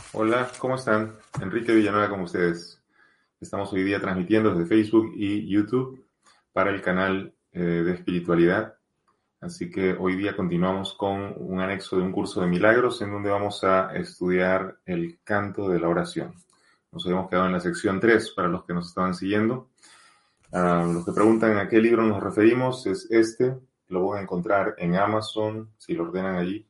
Hola, ¿cómo están? Enrique Villanueva con ustedes. Estamos hoy día transmitiendo desde Facebook y YouTube para el canal de espiritualidad. Así que hoy día continuamos con un anexo de un curso de milagros en donde vamos a estudiar el canto de la oración. Nos habíamos quedado en la sección 3 para los que nos estaban siguiendo. Los que preguntan a qué libro nos referimos es este. Lo van a encontrar en Amazon, si lo ordenan allí.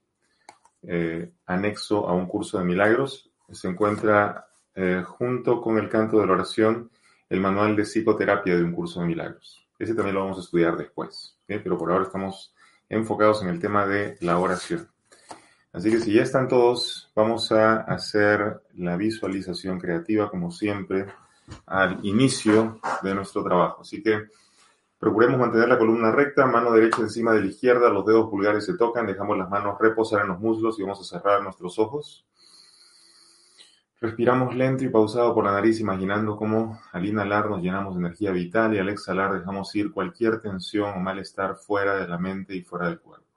Anexo a un curso de milagros. Se encuentra junto con el canto de la oración el manual de psicoterapia de un curso de milagros. Ese también lo vamos a estudiar después, ¿okay? Pero por ahora estamos enfocados en el tema de la oración. Así que si ya están todos, vamos a hacer la visualización creativa como siempre al inicio de nuestro trabajo. Así que procuremos mantener la columna recta, mano derecha encima de la izquierda, los dedos pulgares se tocan, dejamos las manos reposar en los muslos y vamos a cerrar nuestros ojos. Respiramos lento y pausado por la nariz, imaginando cómo al inhalar nos llenamos de energía vital y al exhalar dejamos ir cualquier tensión o malestar fuera de la mente y fuera del cuerpo.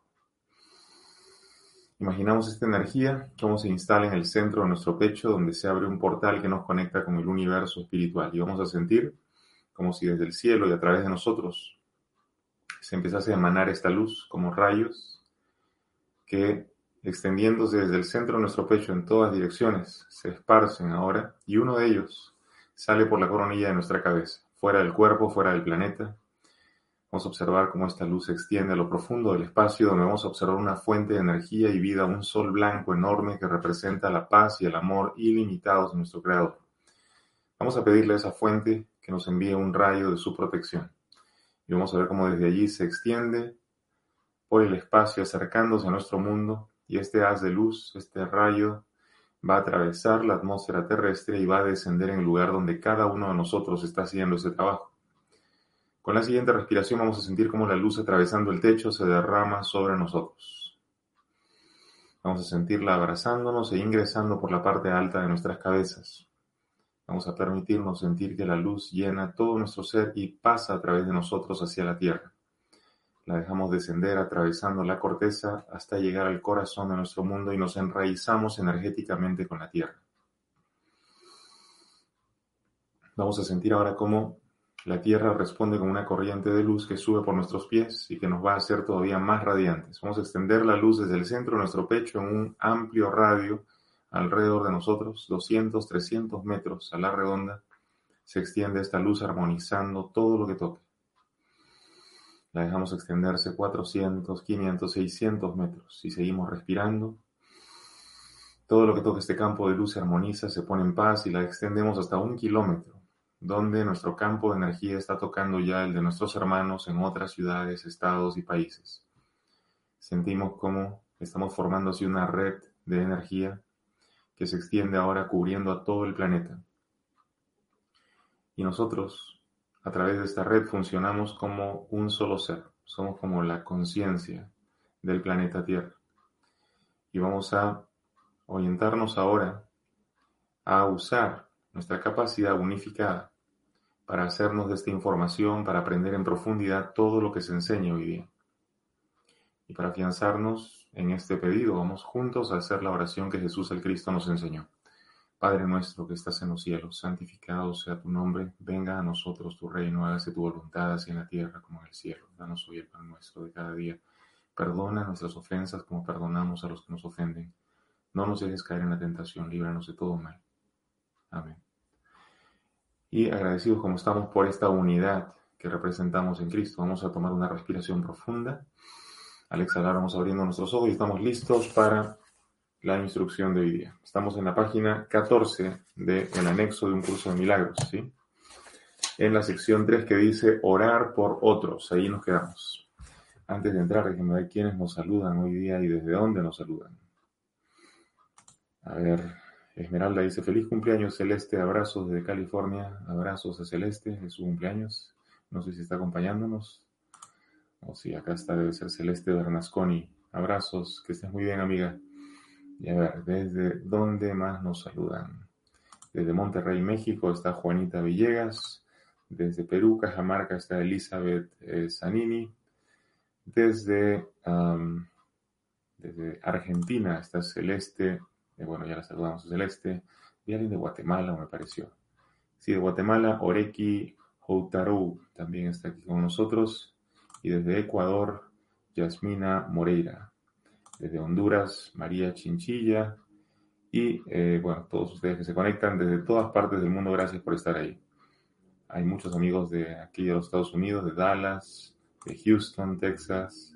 Imaginamos esta energía, cómo se instala en el centro de nuestro pecho, donde se abre un portal que nos conecta con el universo espiritual. Y vamos a sentir como si desde el cielo y a través de nosotros se empezase a emanar esta luz como rayos que, extendiéndose desde el centro de nuestro pecho en todas direcciones, se esparcen ahora y uno de ellos sale por la coronilla de nuestra cabeza, fuera del cuerpo, fuera del planeta. Vamos a observar cómo esta luz se extiende a lo profundo del espacio, donde vamos a observar una fuente de energía y vida, un sol blanco enorme que representa la paz y el amor ilimitados de nuestro Creador. Vamos a pedirle a esa fuente que nos envíe un rayo de su protección. Y vamos a ver cómo desde allí se extiende por el espacio acercándose a nuestro mundo y este haz de luz, este rayo, va a atravesar la atmósfera terrestre y va a descender en el lugar donde cada uno de nosotros está haciendo ese trabajo. Con la siguiente respiración vamos a sentir cómo la luz atravesando el techo se derrama sobre nosotros. Vamos a sentirla abrazándonos e ingresando por la parte alta de nuestras cabezas. Vamos a permitirnos sentir que la luz llena todo nuestro ser y pasa a través de nosotros hacia la tierra. La dejamos descender atravesando la corteza hasta llegar al corazón de nuestro mundo y nos enraizamos energéticamente con la tierra. Vamos a sentir ahora cómo la tierra responde con una corriente de luz que sube por nuestros pies y que nos va a hacer todavía más radiantes. Vamos a extender la luz desde el centro de nuestro pecho en un amplio radio alrededor de nosotros, 200, 300 metros a la redonda. Se extiende esta luz armonizando todo lo que toque. La dejamos extenderse 400, 500, 600 metros y seguimos respirando. Todo lo que toque este campo de luz se armoniza, se pone en paz y la extendemos hasta 1 kilómetro, donde nuestro campo de energía está tocando ya el de nuestros hermanos en otras ciudades, estados y países. Sentimos cómo estamos formando así una red de energía que se extiende ahora cubriendo a todo el planeta. Y nosotros, a través de esta red, funcionamos como un solo ser. Somos como la conciencia del planeta Tierra. Y vamos a orientarnos ahora a usar nuestra capacidad unificada para hacernos de esta información, para aprender en profundidad todo lo que se enseña hoy día. Y para afianzarnos en este pedido, vamos juntos a hacer la oración que Jesús el Cristo nos enseñó. Padre nuestro que estás en los cielos, santificado sea tu nombre, venga a nosotros tu reino, hágase tu voluntad así en la tierra como en el cielo. Danos hoy el pan nuestro de cada día. Perdona nuestras ofensas como perdonamos a los que nos ofenden. No nos dejes caer en la tentación, líbranos de todo mal. Amén. Y agradecidos como estamos por esta unidad que representamos en Cristo, vamos a tomar una respiración profunda. Al exhalar vamos abriendo nuestros ojos y estamos listos para la instrucción de hoy día. Estamos en la página 14 del anexo de un curso de milagros, ¿sí? En la sección 3 que dice orar por otros. Ahí nos quedamos. Antes de entrar, déjenme ver quiénes nos saludan hoy día y desde dónde nos saludan. A ver, Esmeralda dice, feliz cumpleaños Celeste, abrazos desde California, abrazos a Celeste, es su cumpleaños. No sé si está acompañándonos. O si acá está, debe ser Celeste Bernasconi. Abrazos, que estés muy bien, amiga. Y a ver, ¿desde dónde más nos saludan? Desde Monterrey, México, está Juanita Villegas. Desde Perú, Cajamarca, está Elizabeth Zanini. Desde Argentina está Celeste Bueno, ya la saludamos a Celeste. Vi a alguien de Guatemala, me pareció. Sí, de Guatemala, Oreki Houtarou también está aquí con nosotros. Y desde Ecuador, Yasmina Moreira. Desde Honduras, María Chinchilla. Y bueno, todos ustedes que se conectan desde todas partes del mundo, gracias por estar ahí. Hay muchos amigos de aquí de los Estados Unidos, de Dallas, de Houston, Texas,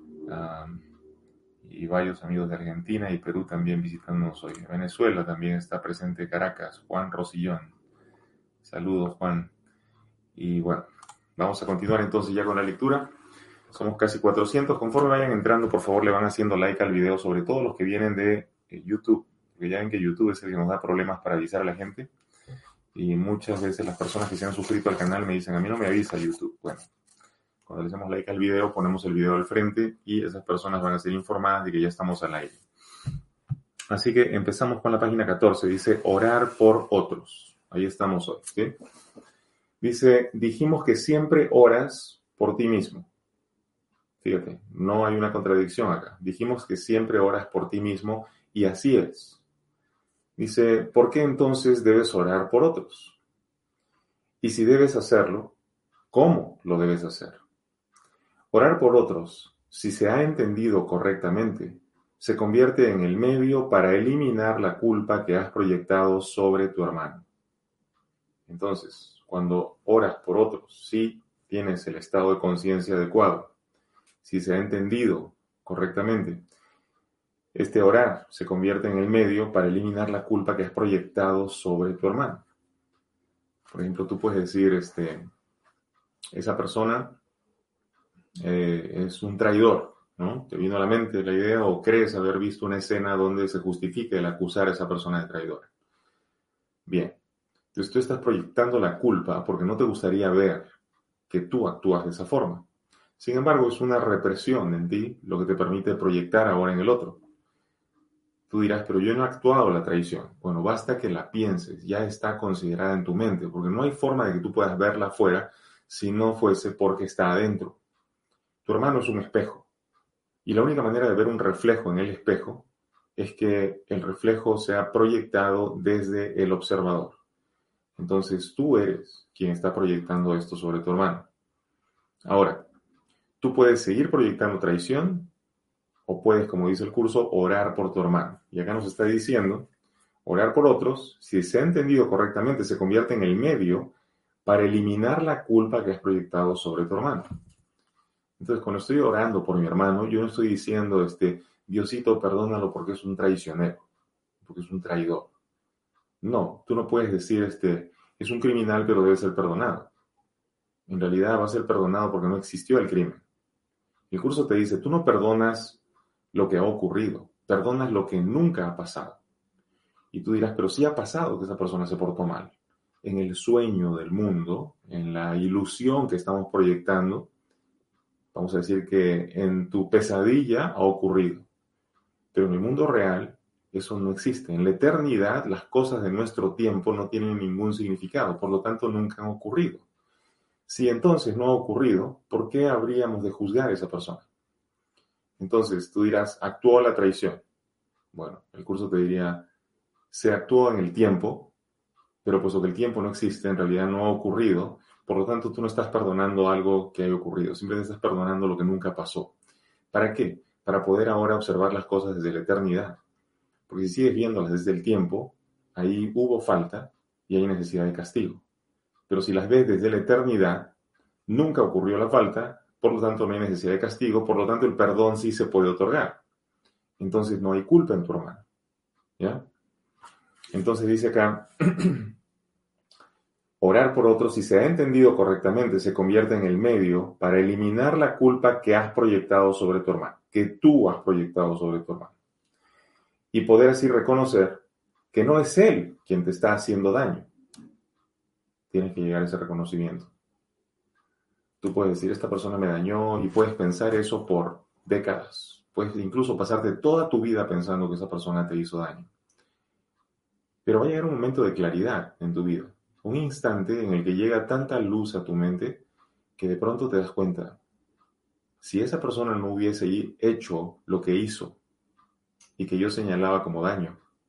y varios amigos de Argentina y Perú también visitándonos hoy. Venezuela también está presente, Caracas, Juan Rosillón. Saludos, Juan. Y bueno, vamos a continuar entonces ya con la lectura. Somos casi 400. Conforme vayan entrando, por favor, le van haciendo like al video, sobre todo los que vienen de YouTube, porque ya ven que YouTube es el que nos da problemas para avisar a la gente. Y muchas veces las personas que se han suscrito al canal me dicen, a mí no me avisa YouTube. Bueno, cuando le hacemos like al video, ponemos el video al frente y esas personas van a ser informadas de que ya estamos al aire. Así que empezamos con la página 14. Dice, orar por otros. Ahí estamos hoy, ¿sí? Dice, dijimos que siempre oras por ti mismo. Fíjate, no hay una contradicción acá. Dijimos que siempre oras por ti mismo y así es. Dice, ¿por qué entonces debes orar por otros? Y si debes hacerlo, ¿cómo lo debes hacer? Orar por otros, si se ha entendido correctamente, se convierte en el medio para eliminar la culpa que has proyectado sobre tu hermano. Entonces, cuando oras por otros, si tienes el estado de conciencia adecuado, si se ha entendido correctamente, este orar se convierte en el medio para eliminar la culpa que has proyectado sobre tu hermano. Por ejemplo, tú puedes decir, esa persona es un traidor, ¿no? Te vino a la mente la idea o crees haber visto una escena donde se justifique el acusar a esa persona de traidora. Bien, entonces tú estás proyectando la culpa porque no te gustaría ver que tú actúas de esa forma. Sin embargo, es una represión en ti lo que te permite proyectar ahora en el otro. Tú dirás, pero yo no he actuado la traición. Bueno, basta que la pienses, ya está considerada en tu mente, porque no hay forma de que tú puedas verla afuera si no fuese porque está adentro. Tu hermano es un espejo, y la única manera de ver un reflejo en el espejo es que el reflejo sea proyectado desde el observador. Entonces tú eres quien está proyectando esto sobre tu hermano. Ahora, tú puedes seguir proyectando traición o puedes, como dice el curso, orar por tu hermano. Y acá nos está diciendo, orar por otros, si se ha entendido correctamente, se convierte en el medio para eliminar la culpa que has proyectado sobre tu hermano. Entonces, cuando estoy orando por mi hermano, yo no estoy diciendo, Diosito, perdónalo porque es un traicionero, porque es un traidor. No, tú no puedes decir, es un criminal, pero debe ser perdonado. En realidad va a ser perdonado porque no existió el crimen. El curso te dice, tú no perdonas lo que ha ocurrido, perdonas lo que nunca ha pasado. Y tú dirás, pero sí ha pasado que esa persona se portó mal. En el sueño del mundo, en la ilusión que estamos proyectando, vamos a decir que en tu pesadilla ha ocurrido. Pero en el mundo real, eso no existe. En la eternidad, las cosas de nuestro tiempo no tienen ningún significado, por lo tanto nunca han ocurrido. Si entonces no ha ocurrido, ¿por qué habríamos de juzgar a esa persona? Entonces tú dirás, actuó la traición. Bueno, el curso te diría, se actuó en el tiempo, pero puesto que el tiempo no existe, en realidad no ha ocurrido, por lo tanto tú no estás perdonando algo que haya ocurrido, simplemente estás perdonando lo que nunca pasó. ¿Para qué? Para poder ahora observar las cosas desde la eternidad. Porque si sigues viéndolas desde el tiempo, ahí hubo falta y hay necesidad de castigo. Pero si las ves desde la eternidad, nunca ocurrió la falta, por lo tanto no hay necesidad de castigo, por lo tanto el perdón sí se puede otorgar. Entonces no hay culpa en tu hermano. ¿Ya? Entonces dice acá, orar por otros, si se ha entendido correctamente, se convierte en el medio para eliminar la culpa que has proyectado sobre tu hermano, que tú has proyectado sobre tu hermano. Y poder así reconocer que no es él quien te está haciendo daño. Tienes que llegar a ese reconocimiento. Tú puedes decir, esta persona me dañó, y puedes pensar eso por décadas. Puedes incluso pasarte toda tu vida pensando que esa persona te hizo daño. Pero va a llegar un momento de claridad en tu vida. Un instante en el que llega tanta luz a tu mente que de pronto te das cuenta, si esa persona no hubiese hecho lo que hizo y que yo señalaba como daño,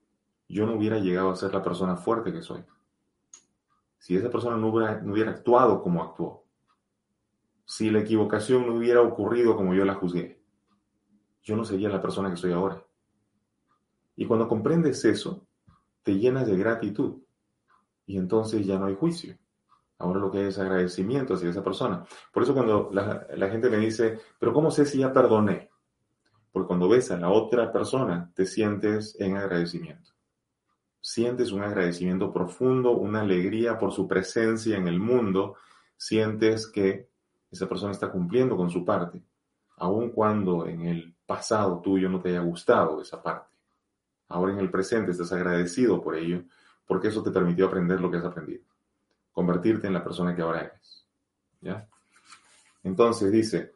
yo no hubiera llegado a ser la persona fuerte que soy. Si esa persona no hubiera actuado como actuó. Si la equivocación no hubiera ocurrido como yo la juzgué, yo no sería la persona que soy ahora. Y cuando comprendes eso, te llenas de gratitud. Y entonces ya no hay juicio. Ahora lo que hay es agradecimiento hacia esa persona. Por eso cuando la gente me dice, pero ¿cómo sé si ya perdoné? Porque cuando ves a la otra persona, te sientes en agradecimiento. Sientes un agradecimiento profundo, una alegría por su presencia en el mundo. Sientes que esa persona está cumpliendo con su parte, aun cuando en el pasado tuyo no te haya gustado esa parte. Ahora en el presente estás agradecido por ello, porque eso te permitió aprender lo que has aprendido, convertirte en la persona que ahora eres. ¿Ya? Entonces dice,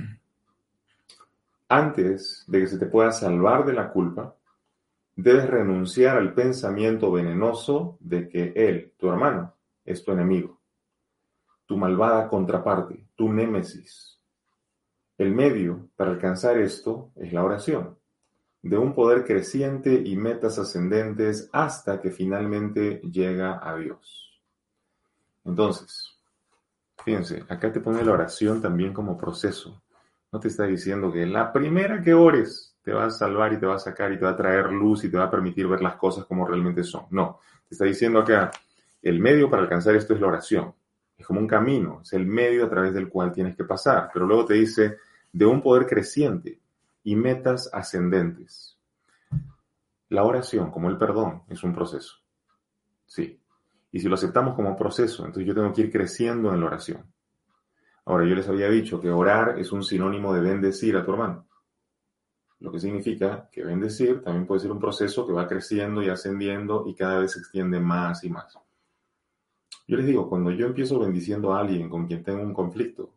antes de que se te pueda salvar de la culpa, debes renunciar al pensamiento venenoso de que él, tu hermano, es tu enemigo, tu malvada contraparte, tu némesis. El medio para alcanzar esto es la oración, de un poder creciente y metas ascendentes hasta que finalmente llega a Dios. Entonces, fíjense, acá te pone la oración también como proceso. No te está diciendo que la primera que ores te va a salvar y te va a sacar y te va a traer luz y te va a permitir ver las cosas como realmente son. No, te está diciendo acá, el medio para alcanzar esto es la oración. Es como un camino, es el medio a través del cual tienes que pasar. Pero luego te dice, de un poder creciente y metas ascendentes. La oración, como el perdón, es un proceso. Sí. Y si lo aceptamos como un proceso, entonces yo tengo que ir creciendo en la oración. Ahora, yo les había dicho que orar es un sinónimo de bendecir a tu hermano. Lo que significa que bendecir también puede ser un proceso que va creciendo y ascendiendo y cada vez se extiende más y más. Yo les digo, cuando yo empiezo bendiciendo a alguien con quien tengo un conflicto,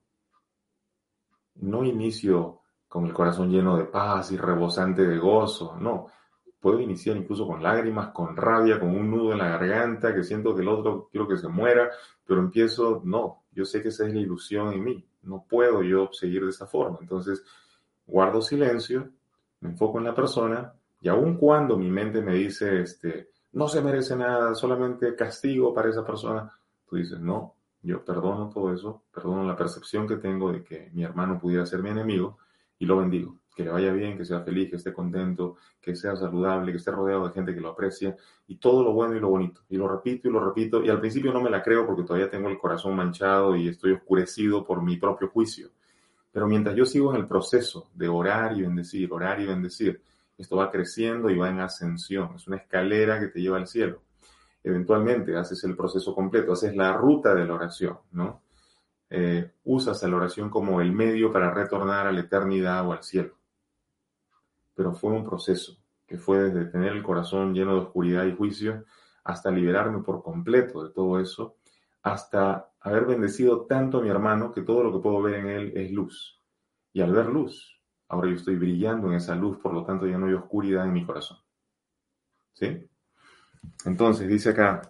no inicio con el corazón lleno de paz y rebosante de gozo, no. Puedo iniciar incluso con lágrimas, con rabia, con un nudo en la garganta, que siento que el otro quiero que se muera, pero empiezo, no, yo sé que esa es la ilusión en mí, no puedo yo seguir de esa forma. Entonces, guardo silencio, me enfoco en la persona, y aun cuando mi mente me dice, no se merece nada, solamente castigo para esa persona, tú dices, no, yo perdono todo eso, perdono la percepción que tengo de que mi hermano pudiera ser mi enemigo, y lo bendigo. Que le vaya bien, que sea feliz, que esté contento, que sea saludable, que esté rodeado de gente que lo aprecia, y todo lo bueno y lo bonito. Y lo repito, y al principio no me la creo porque todavía tengo el corazón manchado y estoy oscurecido por mi propio juicio. Pero mientras yo sigo en el proceso de orar y bendecir, esto va creciendo y va en ascensión. Es una escalera que te lleva al cielo. Eventualmente haces el proceso completo, haces la ruta de la oración, ¿no? Usas a la oración como el medio para retornar a la eternidad o al cielo. Pero fue un proceso que fue desde tener el corazón lleno de oscuridad y juicio hasta liberarme por completo de todo eso, hasta haber bendecido tanto a mi hermano que todo lo que puedo ver en él es luz. Y al ver luz, ahora yo estoy brillando en esa luz, por lo tanto ya no hay oscuridad en mi corazón. ¿Sí? Entonces dice acá,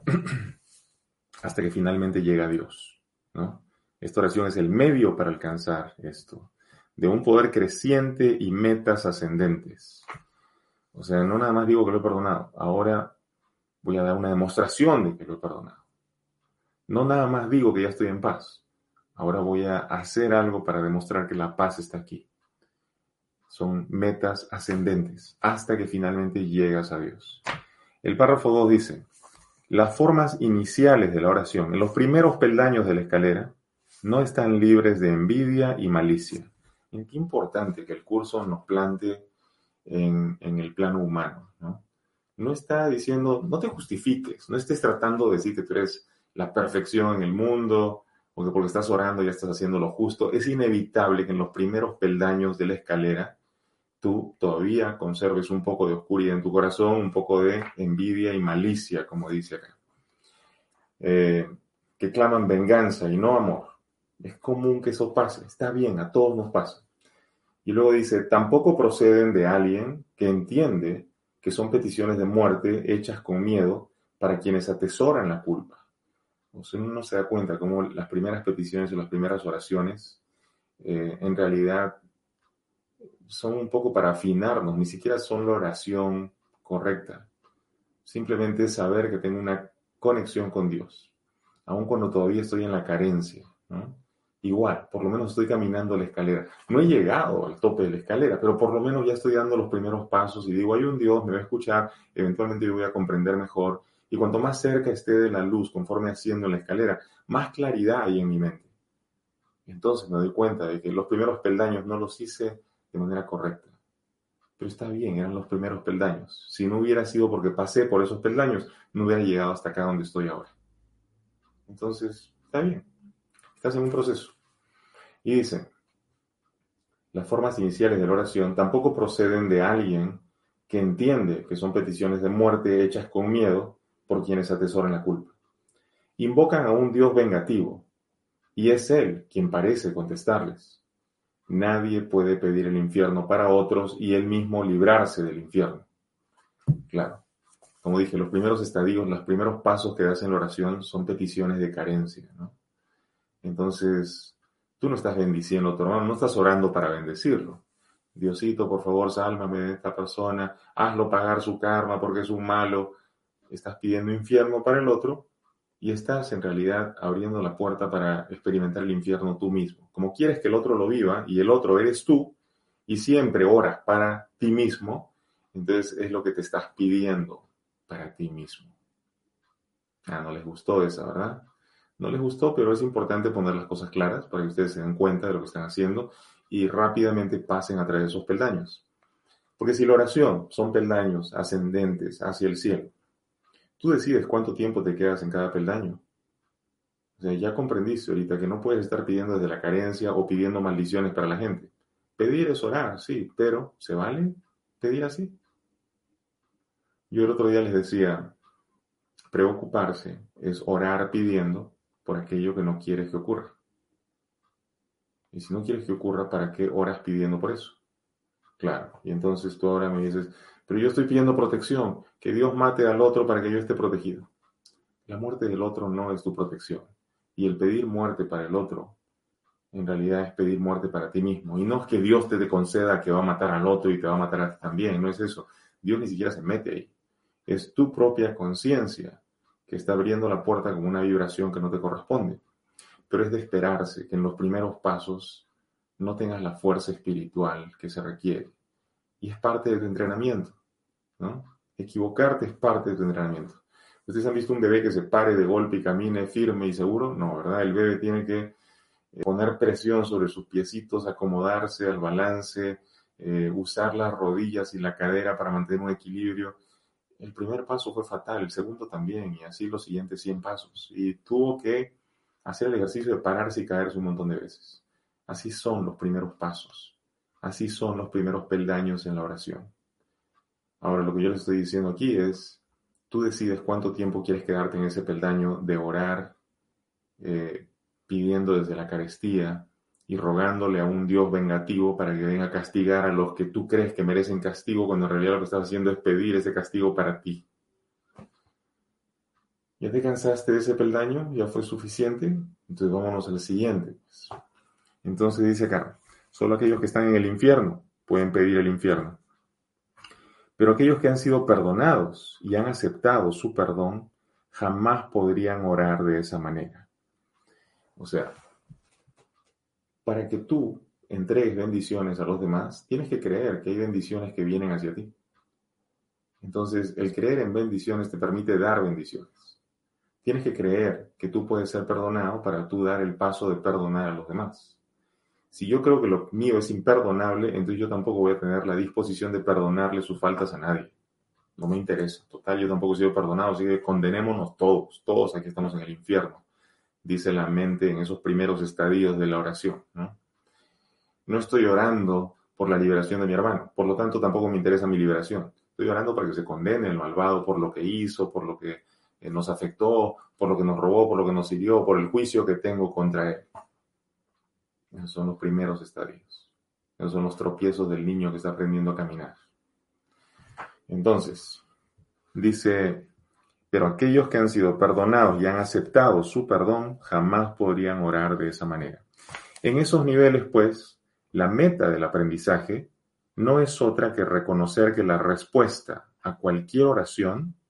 hasta que finalmente llega Dios, ¿no? Esta oración es el medio para alcanzar esto, de un poder creciente y metas ascendentes. O sea, no nada más digo que lo he perdonado, ahora voy a dar una demostración de que lo he perdonado. No nada más digo que ya estoy en paz, ahora voy a hacer algo para demostrar que la paz está aquí. Son metas ascendentes hasta que finalmente llegas a Dios. El párrafo 2 dice, las formas iniciales de la oración, en los primeros peldaños de la escalera, no están libres de envidia y malicia. Y qué importante que el curso nos plante en el plano humano, ¿no? No está diciendo, no te justifiques, no estés tratando de decir que tú eres la perfección en el mundo o que porque estás orando ya estás haciendo lo justo. Es inevitable que en los primeros peldaños de la escalera tú todavía conserves un poco de oscuridad en tu corazón, un poco de envidia y malicia, como dice acá. Que claman venganza y no amor. Es común que eso pase, está bien, a todos nos pasa. Y luego dice, tampoco proceden de alguien que entiende que son peticiones de muerte hechas con miedo para quienes atesoran la culpa. O sea, uno no se da cuenta cómo las primeras peticiones o las primeras oraciones en realidad son un poco para afinarnos, ni siquiera son la oración correcta, simplemente es saber que tengo una conexión con Dios, aun cuando todavía estoy en la carencia, ¿no? Igual, por lo menos estoy caminando la escalera. No he llegado al tope de la escalera, pero por lo menos ya estoy dando los primeros pasos y digo, hay un Dios, me va a escuchar, eventualmente yo voy a comprender mejor. Y cuanto más cerca esté de la luz, conforme asciendo en la escalera, más claridad hay en mi mente. Entonces me doy cuenta de que los primeros peldaños no los hice de manera correcta. Pero está bien, eran los primeros peldaños. Si no hubiera sido porque pasé por esos peldaños, no hubiera llegado hasta acá donde estoy ahora. Entonces, está bien. Estás en un proceso. Y dice, las formas iniciales de la oración tampoco proceden de alguien que entiende que son peticiones de muerte hechas con miedo por quienes atesoran la culpa. Invocan a un Dios vengativo, y es Él quien parece contestarles. Nadie puede pedir el infierno para otros y Él mismo librarse del infierno. Claro, como dije, los primeros estadios, los primeros pasos que das en la oración son peticiones de carencia, ¿no? Entonces, tú no estás bendiciendo a tu hermano, no estás orando para bendecirlo. Diosito, por favor, sálvame de esta persona, hazlo pagar su karma porque es un malo. Estás pidiendo infierno para el otro y estás en realidad abriendo la puerta para experimentar el infierno tú mismo. Como quieres que el otro lo viva y el otro eres tú y siempre oras para ti mismo, entonces es lo que te estás pidiendo para ti mismo. No les gustó esa, ¿verdad? No les gustó, pero es importante poner las cosas claras para que ustedes se den cuenta de lo que están haciendo y rápidamente pasen a través de esos peldaños. Porque si la oración son peldaños ascendentes hacia el cielo, tú decides cuánto tiempo te quedas en cada peldaño. O sea, ya comprendiste ahorita que no puedes estar pidiendo desde la carencia o pidiendo maldiciones para la gente. Pedir es orar, sí, pero ¿se vale pedir así? Yo el otro día les decía, preocuparse es orar pidiendo por aquello que no quieres que ocurra. Y si no quieres que ocurra, ¿para qué oras pidiendo por eso? Claro, y entonces tú ahora me dices, pero yo estoy pidiendo protección, que Dios mate al otro para que yo esté protegido. La muerte del otro no es tu protección. Y el pedir muerte para el otro, en realidad es pedir muerte para ti mismo. Y no es que Dios te conceda que va a matar al otro y te va a matar a ti también, no es eso. Dios ni siquiera se mete ahí. Es tu propia conciencia que está abriendo la puerta con una vibración que no te corresponde. Pero es de esperarse que en los primeros pasos no tengas la fuerza espiritual que se requiere. Y es parte de tu entrenamiento, ¿no? Equivocarte es parte de tu entrenamiento. ¿Ustedes han visto un bebé que se pare de golpe y camine firme y seguro? No, ¿verdad? El bebé tiene que poner presión sobre sus piecitos, acomodarse al balance, usar las rodillas y la cadera para mantener un equilibrio. El primer paso fue fatal, el segundo también, y así los siguientes 100 pasos. Y tuvo que hacer el ejercicio de pararse y caerse un montón de veces. Así son los primeros pasos. Así son los primeros peldaños en la oración. Ahora, lo que yo les estoy diciendo aquí es, tú decides cuánto tiempo quieres quedarte en ese peldaño de orar, pidiendo desde la carestía y rogándole a un Dios vengativo para que venga a castigar a los que tú crees que merecen castigo, cuando en realidad lo que estás haciendo es pedir ese castigo para ti. ¿Ya te cansaste de ese peldaño? ¿Ya fue suficiente? Entonces vámonos al siguiente. Entonces dice acá, solo aquellos que están en el infierno pueden pedir el infierno. Pero aquellos que han sido perdonados y han aceptado su perdón, jamás podrían orar de esa manera. O sea, para que tú entregues bendiciones a los demás, tienes que creer que hay bendiciones que vienen hacia ti. Entonces, el creer en bendiciones te permite dar bendiciones. Tienes que creer que tú puedes ser perdonado para tú dar el paso de perdonar a los demás. Si yo creo que lo mío es imperdonable, entonces yo tampoco voy a tener la disposición de perdonarle sus faltas a nadie. No me interesa. Total, yo tampoco he sido perdonado, así que condenémonos todos. Todos aquí estamos en el infierno, dice la mente en esos primeros estadios de la oración, ¿no? No estoy orando por la liberación de mi hermano, por lo tanto tampoco me interesa mi liberación. Estoy orando para que se condene el malvado por lo que hizo, por lo que nos afectó, por lo que nos robó, por lo que nos hirió, por el juicio que tengo contra él. Esos son los primeros estadios. Esos son los tropiezos del niño que está aprendiendo a caminar. Entonces, dice, pero aquellos que han sido perdonados y han aceptado su perdón, jamás podrían orar de esa manera. En esos niveles, pues, la meta del aprendizaje no es otra que reconocer que la respuesta a cualquier oración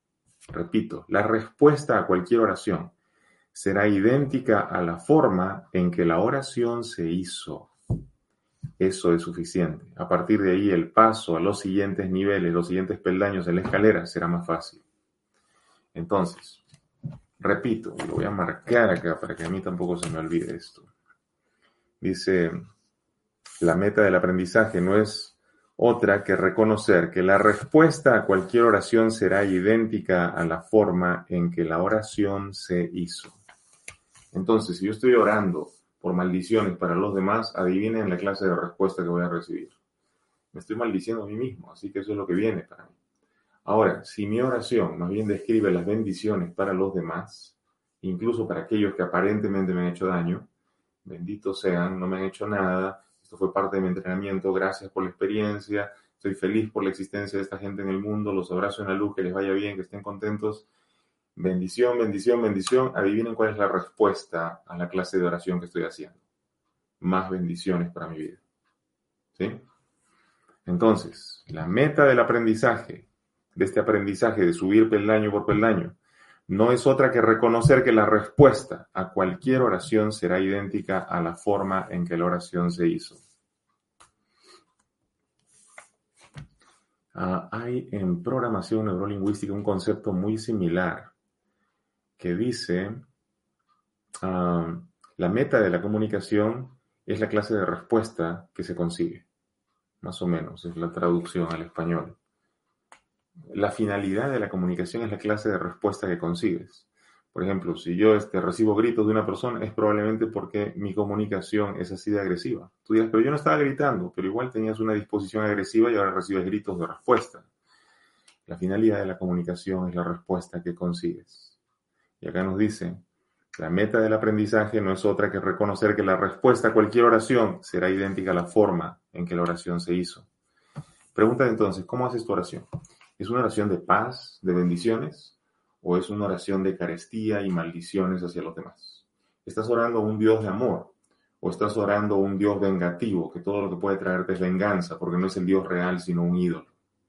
Repito, la respuesta a cualquier oración será idéntica a la forma en que la oración se hizo. Eso es suficiente. A partir de ahí, el paso a los siguientes niveles, los siguientes peldaños de la escalera será más fácil. Entonces, repito, lo voy a marcar acá para que a mí tampoco se me olvide esto. Dice, la meta del aprendizaje no es otra que reconocer que la respuesta a cualquier oración será idéntica a la forma en que la oración se hizo. Entonces, si yo estoy orando por maldiciones para los demás, adivinen la clase de respuesta que voy a recibir. Me estoy maldiciendo a mí mismo, así que eso es lo que viene para mí. Ahora, si mi oración más bien describe las bendiciones para los demás, incluso para aquellos que aparentemente me han hecho daño, benditos sean, no me han hecho nada, esto fue parte de mi entrenamiento, gracias por la experiencia, estoy feliz por la existencia de esta gente en el mundo, los abrazo en la luz, que les vaya bien, que estén contentos. Bendición, bendición, bendición. Adivinen cuál es la respuesta a la clase de oración que estoy haciendo. Más bendiciones para mi vida. ¿Sí? Entonces, la meta del aprendizaje, de este aprendizaje de subir peldaño por peldaño, no es otra que reconocer que la respuesta a cualquier oración será idéntica a la forma en que la oración se hizo. Hay en programación neurolingüística un concepto muy similar que dice, la meta de la comunicación es la clase de respuesta que se consigue. Más o menos, es la traducción al español. La finalidad de la comunicación es la clase de respuesta que consigues. Por ejemplo, si yo recibo gritos de una persona, es probablemente porque mi comunicación es así de agresiva. Tú dirás, pero yo no estaba gritando, pero igual tenías una disposición agresiva y ahora recibes gritos de respuesta. La finalidad de la comunicación es la respuesta que consigues. Y acá nos dice, la meta del aprendizaje no es otra que reconocer que la respuesta a cualquier oración será idéntica a la forma en que la oración se hizo. Pregunta entonces, ¿cómo haces tu oración? ¿Es una oración de paz, de bendiciones? ¿O es una oración de carestía y maldiciones hacia los demás? ¿Estás orando a un Dios de amor? ¿O estás orando a un Dios vengativo, que todo lo que puede traerte es venganza, porque no es el Dios real, sino un ídolo?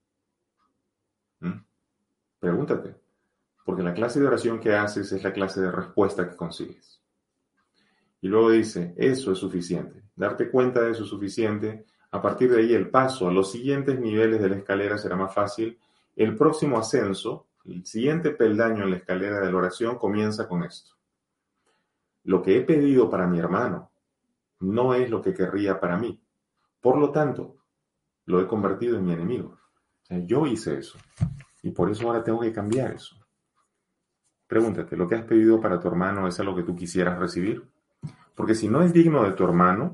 Pregúntate, porque la clase de oración que haces es la clase de respuesta que consigues. Y luego dice, eso es suficiente. Darte cuenta de eso es suficiente. A partir de ahí el paso a los siguientes niveles de la escalera será más fácil. El próximo ascenso, el siguiente peldaño en la escalera de la oración comienza con esto. Lo que he pedido para mi hermano no es lo que querría para mí. Por lo tanto, lo he convertido en mi enemigo. O sea, yo hice eso. Y por eso ahora tengo que cambiar eso. Pregúntate, ¿lo que has pedido para tu hermano es algo que tú quisieras recibir? Porque si no es digno de tu hermano,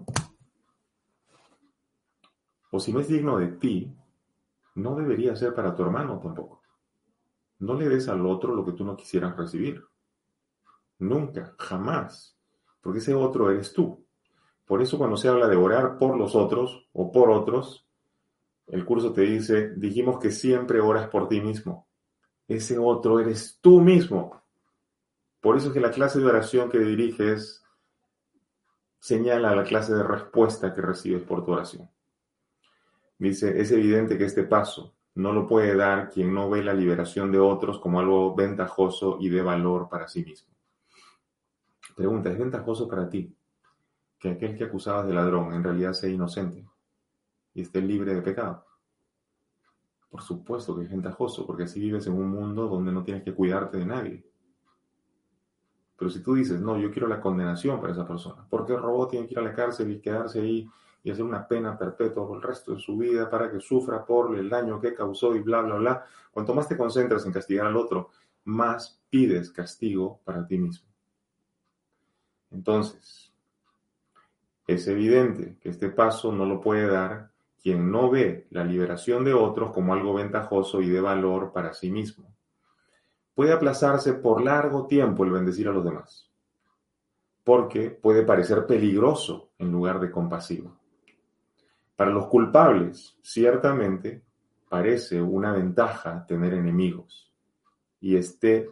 o si no es digno de ti, no debería ser para tu hermano tampoco. No le des al otro lo que tú no quisieras recibir. Nunca, jamás. Porque ese otro eres tú. Por eso cuando se habla de orar por los otros o por otros, el curso te dice, dijimos que siempre oras por ti mismo. Ese otro eres tú mismo. Por eso es que la clase de oración que diriges señala la clase de respuesta que recibes por tu oración. Dice, es evidente que este paso no lo puede dar quien no ve la liberación de otros como algo ventajoso y de valor para sí mismo. Pregunta, ¿es ventajoso para ti que aquel que acusabas de ladrón en realidad sea inocente y esté libre de pecado? Por supuesto que es ventajoso, porque así vives en un mundo donde no tienes que cuidarte de nadie. Pero si tú dices, no, yo quiero la condenación para esa persona, porque robó, tiene que ir a la cárcel y quedarse ahí y hacer una pena perpetua por el resto de su vida para que sufra por el daño que causó y bla, bla, bla. Cuanto más te concentras en castigar al otro, más pides castigo para ti mismo. Entonces, es evidente que este paso no lo puede dar quien no ve la liberación de otros como algo ventajoso y de valor para sí mismo. Puede aplazarse por largo tiempo el bendecir a los demás, porque puede parecer peligroso en lugar de compasivo. Para los culpables, ciertamente, parece una ventaja tener enemigos, y este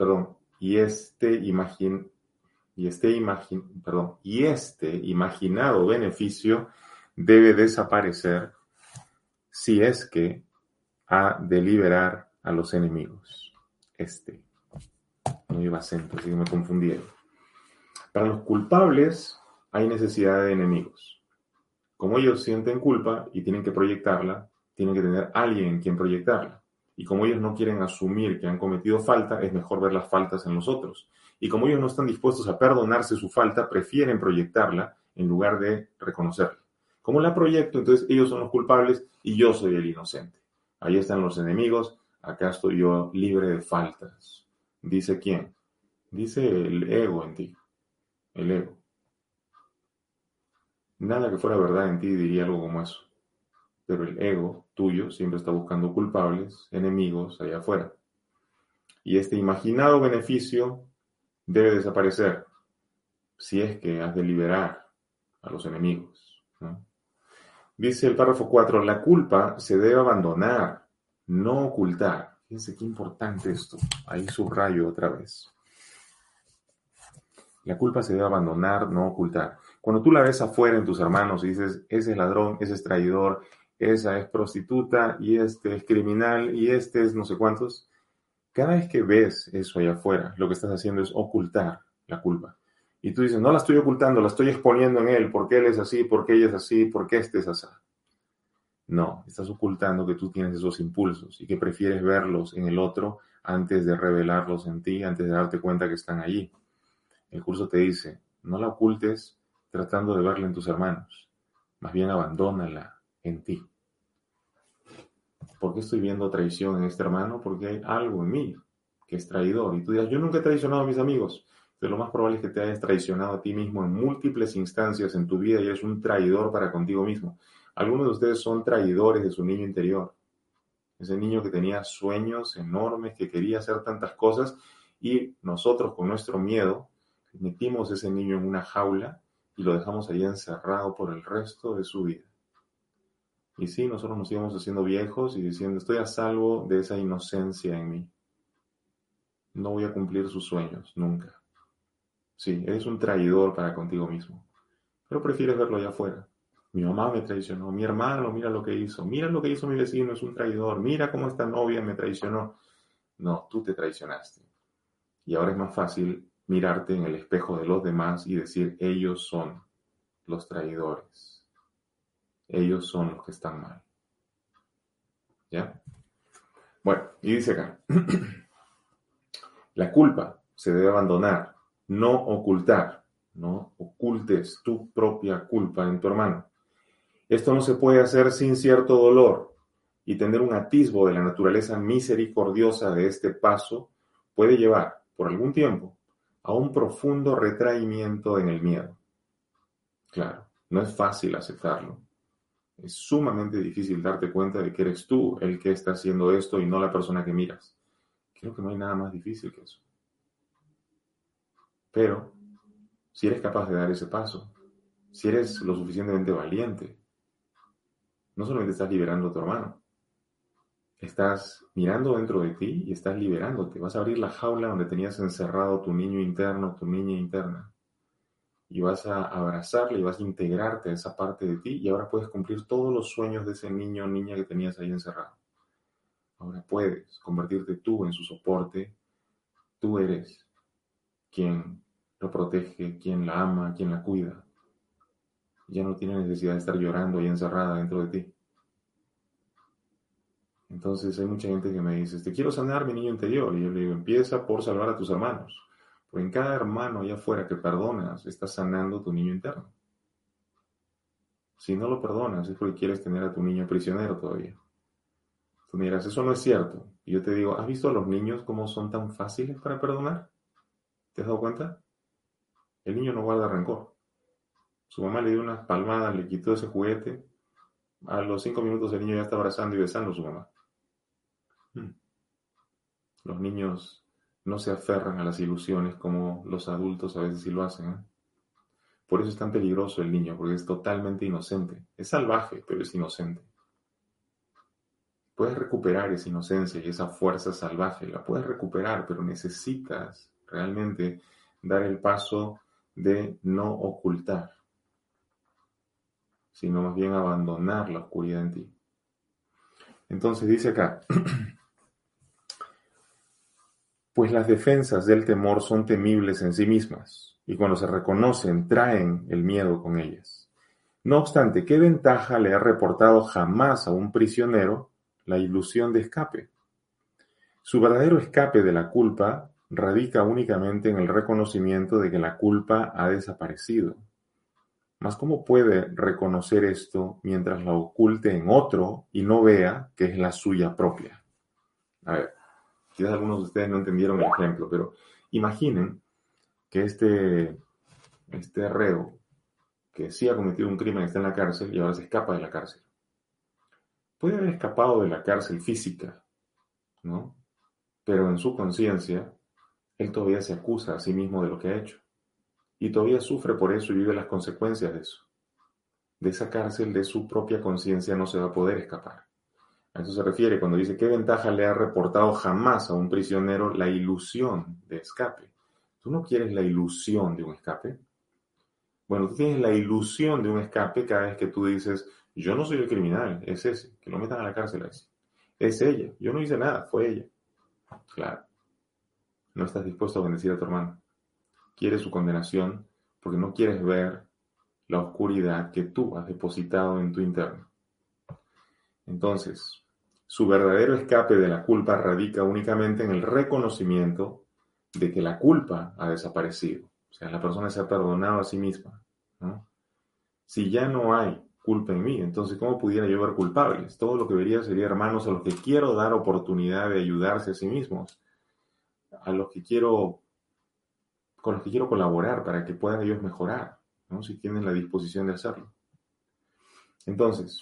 imaginado beneficio debe desaparecer si es que ha de liberar a los enemigos. No lleva acento, así que me confundieron. Para los culpables hay necesidad de enemigos. Como ellos sienten culpa y tienen que proyectarla, tienen que tener alguien en quien proyectarla. Y como ellos no quieren asumir que han cometido falta, es mejor ver las faltas en los otros. Y como ellos no están dispuestos a perdonarse su falta, prefieren proyectarla en lugar de reconocerla. Como la proyecto, entonces ellos son los culpables y yo soy el inocente. Ahí están los enemigos, acá estoy yo libre de faltas. ¿Dice quién? Dice el ego en ti, el ego. Nada que fuera verdad en ti diría algo como eso. Pero el ego tuyo siempre está buscando culpables, enemigos allá afuera. Y este imaginado beneficio debe desaparecer si es que has de liberar a los enemigos, ¿no? Dice el párrafo 4, la culpa se debe abandonar, no ocultar. Fíjense qué importante esto. Ahí subrayo otra vez. La culpa se debe abandonar, no ocultar. Cuando tú la ves afuera en tus hermanos y dices, ese es ladrón, ese es traidor, esa es prostituta y este es criminal y este es no sé cuántos, cada vez que ves eso allá afuera, lo que estás haciendo es ocultar la culpa. Y tú dices, no la estoy ocultando, la estoy exponiendo en él, porque él es así, porque ella es así, porque este es así. No, estás ocultando que tú tienes esos impulsos y que prefieres verlos en el otro antes de revelarlos en ti, antes de darte cuenta que están allí. El curso te dice, no la ocultes tratando de verla en tus hermanos, más bien abandónala en ti. ¿Por qué estoy viendo traición en este hermano? Porque hay algo en mí que es traidor. Y tú dirás, yo nunca he traicionado a mis amigos. Pero lo más probable es que te hayas traicionado a ti mismo en múltiples instancias en tu vida y eres un traidor para contigo mismo. Algunos de ustedes son traidores de su niño interior. Ese niño que tenía sueños enormes, que quería hacer tantas cosas y nosotros con nuestro miedo metimos ese niño en una jaula y lo dejamos ahí encerrado por el resto de su vida. Y sí, nosotros nos íbamos haciendo viejos y diciendo, estoy a salvo de esa inocencia en mí. No voy a cumplir sus sueños, nunca. Sí, eres un traidor para contigo mismo, pero prefieres verlo allá afuera. Mi mamá me traicionó, mi hermano, mira lo que hizo mi vecino, es un traidor, mira cómo esta novia me traicionó. No, tú te traicionaste. Y ahora es más fácil mirarte en el espejo de los demás y decir, ellos son los traidores. Ellos son los que están mal. ¿Ya? Bueno, y dice acá, la culpa se debe abandonar, no ocultar. No ocultes tu propia culpa en tu hermano. Esto no se puede hacer sin cierto dolor, y tener un atisbo de la naturaleza misericordiosa de este paso puede llevar, por algún tiempo, a un profundo retraimiento en el miedo. Claro, no es fácil aceptarlo. Es sumamente difícil darte cuenta de que eres tú el que está haciendo esto y no la persona que miras. Creo que no hay nada más difícil que eso. Pero, si eres capaz de dar ese paso, si eres lo suficientemente valiente, no solamente estás liberando a tu hermano, estás mirando dentro de ti y estás liberándote. Vas a abrir la jaula donde tenías encerrado tu niño interno, tu niña interna. Y vas a abrazarle y vas a integrarte a esa parte de ti y ahora puedes cumplir todos los sueños de ese niño o niña que tenías ahí encerrado. Ahora puedes convertirte tú en su soporte. Tú eres quien lo protege, quien la ama, quien la cuida. Ya no tiene necesidad de estar llorando ahí encerrada dentro de ti. Entonces hay mucha gente que me dice, te quiero sanar mi niño interior. Y yo le digo, empieza por salvar a tus hermanos. Porque en cada hermano allá afuera que perdonas, estás sanando tu niño interno. Si no lo perdonas es porque quieres tener a tu niño prisionero todavía. Tú me dirás, eso no es cierto. Y yo te digo, ¿has visto a los niños cómo son tan fáciles para perdonar? ¿Te has dado cuenta? El niño no guarda rencor. Su mamá le dio unas palmadas, le quitó ese juguete. A los 5 minutos el niño ya está abrazando y besando a su mamá. Los niños no se aferran a las ilusiones como los adultos a veces sí lo hacen, ¿eh? Por eso es tan peligroso el niño, porque es totalmente inocente. Es salvaje, pero es inocente. Puedes recuperar esa inocencia y esa fuerza salvaje, la puedes recuperar, pero necesitas realmente dar el paso de no ocultar, sino más bien abandonar la oscuridad en ti. Entonces dice acá, Pues las defensas del temor son temibles en sí mismas, y cuando se reconocen traen el miedo con ellas. No obstante, ¿qué ventaja le ha reportado jamás a un prisionero la ilusión de escape? Su verdadero escape de la culpa radica únicamente en el reconocimiento de que la culpa ha desaparecido. Mas ¿cómo puede reconocer esto mientras la oculte en otro y no vea que es la suya propia? A ver, quizás algunos de ustedes no entendieron el ejemplo, pero imaginen que este reo que sí ha cometido un crimen está en la cárcel y ahora se escapa de la cárcel. Puede haber escapado de la cárcel física, ¿no? Pero en su conciencia, él todavía se acusa a sí mismo de lo que ha hecho. Y todavía sufre por eso y vive las consecuencias de eso. De esa cárcel de su propia conciencia no se va a poder escapar. A eso se refiere cuando dice, ¿qué ventaja le ha reportado jamás a un prisionero la ilusión de escape? ¿Tú no quieres la ilusión de un escape? Bueno, tú tienes la ilusión de un escape cada vez que tú dices, yo no soy el criminal, es ese, que lo metan a la cárcel a ese. Es ella, yo no hice nada, fue ella. Claro, no estás dispuesto a bendecir a tu hermano. Quieres su condenación porque no quieres ver la oscuridad que tú has depositado en tu interno. Entonces, su verdadero escape de la culpa radica únicamente en el reconocimiento de que la culpa ha desaparecido. O sea, la persona se ha perdonado a sí misma, ¿no? Si ya no hay culpa en mí, entonces ¿cómo pudiera yo ver culpables? Todo lo que vería sería hermanos a los que quiero dar oportunidad de ayudarse a sí mismos, a los que quiero, con los que quiero colaborar para que puedan ellos mejorar, ¿no? Si tienen la disposición de hacerlo. Entonces,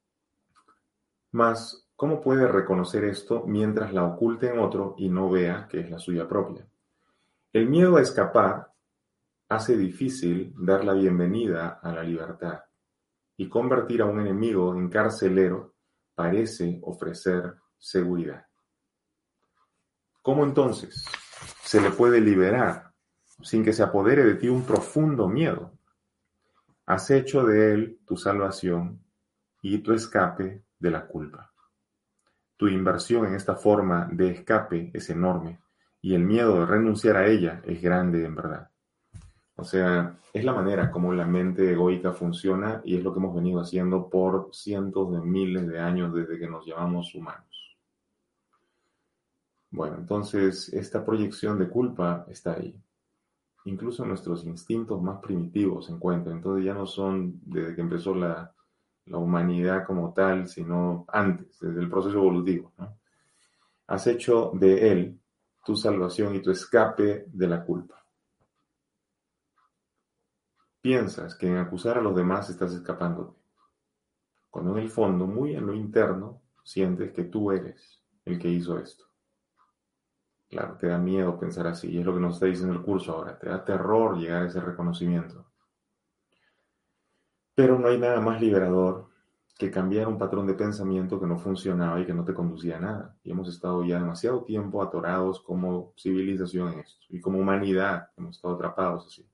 más, ¿cómo puede reconocer esto mientras la oculte en otro y no vea que es la suya propia? El miedo a escapar hace difícil dar la bienvenida a la libertad, y convertir a un enemigo en carcelero parece ofrecer seguridad. ¿Cómo entonces se le puede liberar sin que se apodere de ti un profundo miedo? Has hecho de él tu salvación y tu escape de la culpa. Tu inversión en esta forma de escape es enorme y el miedo de renunciar a ella es grande en verdad. O sea, es la manera como la mente egoica funciona y es lo que hemos venido haciendo por cientos de miles de años desde que nos llamamos humanos. Bueno, entonces esta proyección de culpa está ahí. Incluso nuestros instintos más primitivos se encuentran. Entonces ya no son desde que empezó la humanidad como tal, sino antes, desde el proceso evolutivo, ¿no? Has hecho de él tu salvación y tu escape de la culpa. Piensas que en acusar a los demás estás escapándote, cuando en el fondo, muy en lo interno, sientes que tú eres el que hizo esto. Claro, te da miedo pensar así, y es lo que nos está diciendo el curso ahora, te da terror llegar a ese reconocimiento. Pero no hay nada más liberador que cambiar un patrón de pensamiento que no funcionaba y que no te conducía a nada. Y hemos estado ya demasiado tiempo atorados como civilización en esto, y como humanidad hemos estado atrapados así.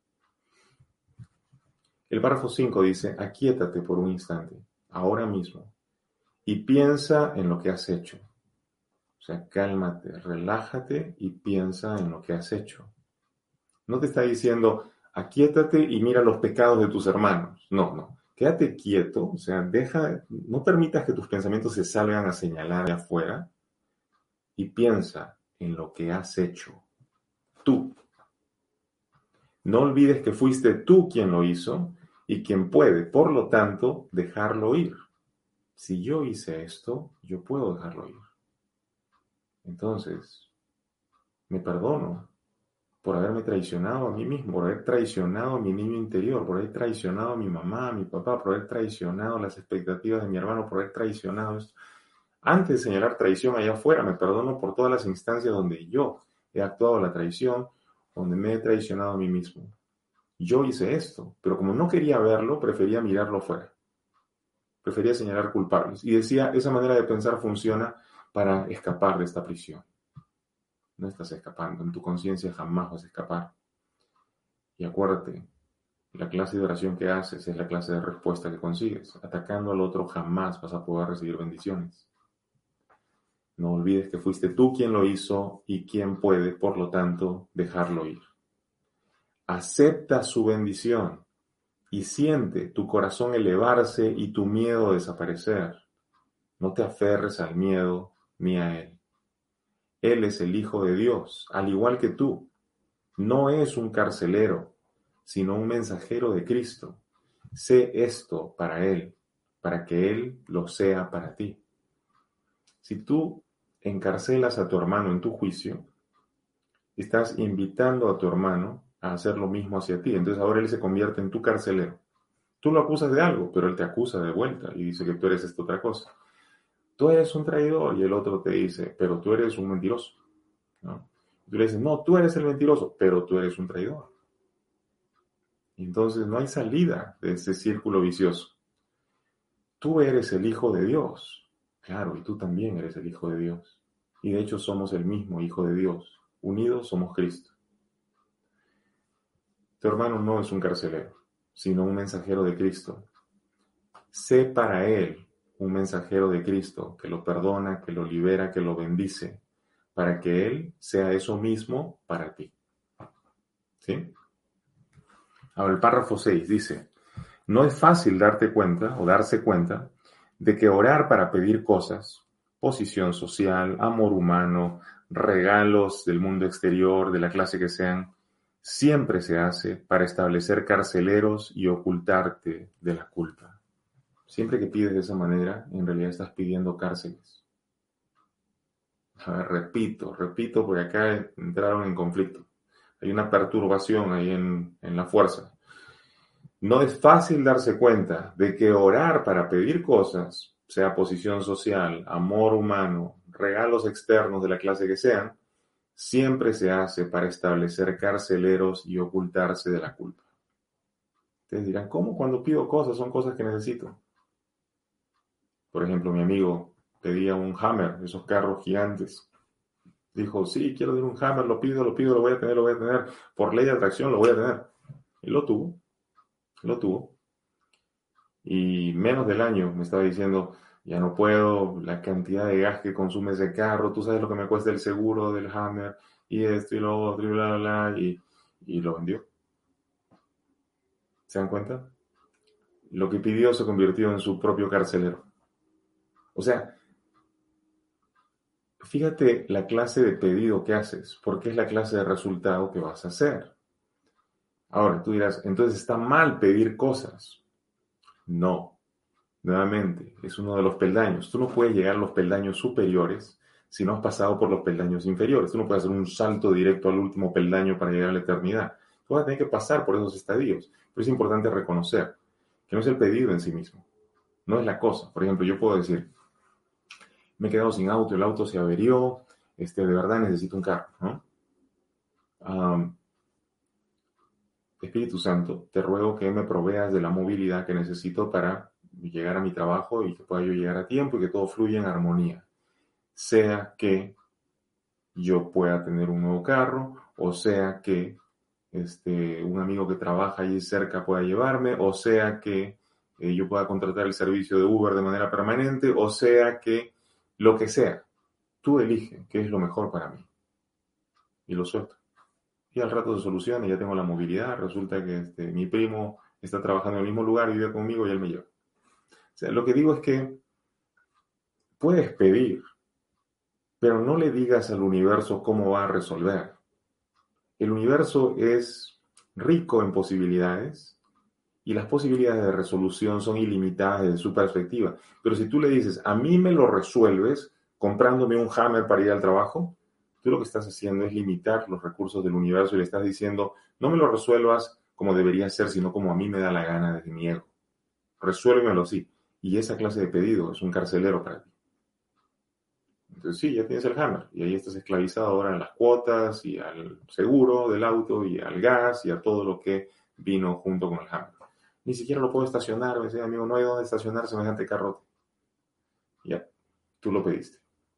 El párrafo 5 dice, aquíétate por un instante, ahora mismo, y piensa en lo que has hecho. O sea, cálmate, relájate y piensa en lo que has hecho. No te está diciendo, aquíétate y mira los pecados de tus hermanos. No, no. Quédate quieto, o sea, no permitas que tus pensamientos se salgan a señalar de afuera y piensa en lo que has hecho. Tú. No olvides que fuiste tú quien lo hizo y quien puede, por lo tanto, dejarlo ir. Si yo hice esto, yo puedo dejarlo ir. Entonces, me perdono por haberme traicionado a mí mismo, por haber traicionado a mi niño interior, por haber traicionado a mi mamá, a mi papá, por haber traicionado las expectativas de mi hermano, por haber traicionado esto. Antes de señalar traición allá afuera, me perdono por todas las instancias donde yo he actuado la traición, donde me he traicionado a mí mismo. Yo hice esto, pero como no quería verlo, prefería mirarlo fuera. Prefería señalar culpables. Y decía, esa manera de pensar funciona para escapar de esta prisión. No estás escapando, en tu conciencia jamás vas a escapar. Y acuérdate, la clase de oración que haces es la clase de respuesta que consigues. Atacando al otro jamás vas a poder recibir bendiciones. No olvides que fuiste tú quien lo hizo y quien puede, por lo tanto, dejarlo ir. Acepta su bendición y siente tu corazón elevarse y tu miedo desaparecer. No te aferres al miedo ni a él. Él es el Hijo de Dios, al igual que tú. No es un carcelero, sino un mensajero de Cristo. Sé esto para él, para que él lo sea para ti. Si tú encarcelas a tu hermano en tu juicio, estás invitando a tu hermano a hacer lo mismo hacia ti. Entonces ahora él se convierte en tu carcelero. Tú lo acusas de algo, pero él te acusa de vuelta y dice que tú eres esta otra cosa. Tú eres un traidor y el otro te dice, pero tú eres un mentiroso, ¿no? Y tú le dices, no, tú eres el mentiroso, pero tú eres un traidor. Y entonces no hay salida de ese círculo vicioso. Tú eres el Hijo de Dios. Claro, y tú también eres el Hijo de Dios. Y de hecho somos el mismo Hijo de Dios. Unidos somos Cristo. Tu hermano no es un carcelero, sino un mensajero de Cristo. Sé para él un mensajero de Cristo que lo perdona, que lo libera, que lo bendice, para que él sea eso mismo para ti. ¿Sí? Ahora el párrafo 6 dice, no es fácil darte cuenta o darse cuenta de que orar para pedir cosas, posición social, amor humano, regalos del mundo exterior, de la clase que sean, siempre se hace para establecer carceleros y ocultarte de la culpa. Siempre que pides de esa manera, en realidad estás pidiendo cárceles. A ver, repito, porque acá entraron en conflicto. Hay una perturbación ahí en la fuerza. No es fácil darse cuenta de que orar para pedir cosas, sea posición social, amor humano, regalos externos de la clase que sean, siempre se hace para establecer carceleros y ocultarse de la culpa. Ustedes dirán, ¿cómo cuando pido cosas son cosas que necesito? Por ejemplo, mi amigo pedía un Hammer, esos carros gigantes. Dijo, sí, quiero tener un Hammer, lo pido, lo voy a tener. Por ley de atracción lo voy a tener. Y lo tuvo. Y menos del año me estaba diciendo, ya no puedo, la cantidad de gas que consume ese carro, tú sabes lo que me cuesta el seguro del Hammer, y esto y lo otro, y bla, bla, bla, y lo vendió. ¿Se dan cuenta? Lo que pidió se convirtió en su propio carcelero. O sea, fíjate la clase de pedido que haces, porque es la clase de resultado que vas a hacer. Ahora, tú dirás, entonces está mal pedir cosas. No, nuevamente, es uno de los peldaños. Tú no puedes llegar a los peldaños superiores si no has pasado por los peldaños inferiores. Tú no puedes hacer un salto directo al último peldaño para llegar a la eternidad. Tú vas a tener que pasar por esos estadios. Pero es importante reconocer que no es el pedido en sí mismo, no es la cosa. Por ejemplo, yo puedo decir, me he quedado sin auto, el auto se averió, de verdad necesito un carro, ¿no? Espíritu Santo, te ruego que me proveas de la movilidad que necesito para llegar a mi trabajo y que pueda yo llegar a tiempo y que todo fluya en armonía. Sea que yo pueda tener un nuevo carro, o sea que un amigo que trabaja allí cerca pueda llevarme, o sea que yo pueda contratar el servicio de Uber de manera permanente, o sea que lo que sea. Tú elige qué es lo mejor para mí. Y lo suelto. Y al rato se soluciona, ya tengo la movilidad, resulta que mi primo está trabajando en el mismo lugar, vive conmigo y él me lleva. O sea, lo que digo es que puedes pedir, pero no le digas al universo cómo va a resolver. El universo es rico en posibilidades y las posibilidades de resolución son ilimitadas desde su perspectiva. Pero si tú le dices, a mí me lo resuelves comprándome un Hammer para ir al trabajo, tú lo que estás haciendo es limitar los recursos del universo y le estás diciendo, no me lo resuelvas como debería ser, sino como a mí me da la gana desde mi ego. Resuélvemelo así. Y esa clase de pedido es un carcelero para ti. Entonces sí, ya tienes el Hammer y ahí estás esclavizado ahora en las cuotas y al seguro del auto y al gas y a todo lo que vino junto con el Hammer. Ni siquiera lo puedo estacionar, me decía amigo, no hay dónde estacionar semejante carrote. Ya, tú lo pediste.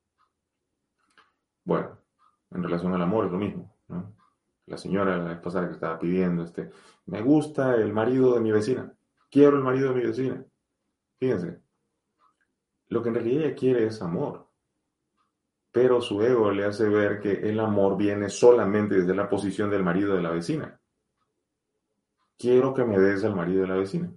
Bueno, en relación al amor es lo mismo, ¿no? La señora, la esposa que estaba pidiendo, me gusta el marido de mi vecina, quiero el marido de mi vecina. Fíjense, lo que en realidad ella quiere es amor. pero su ego le hace ver que el amor viene solamente desde la posición del marido de la vecina. Quiero que me des al marido de la vecina.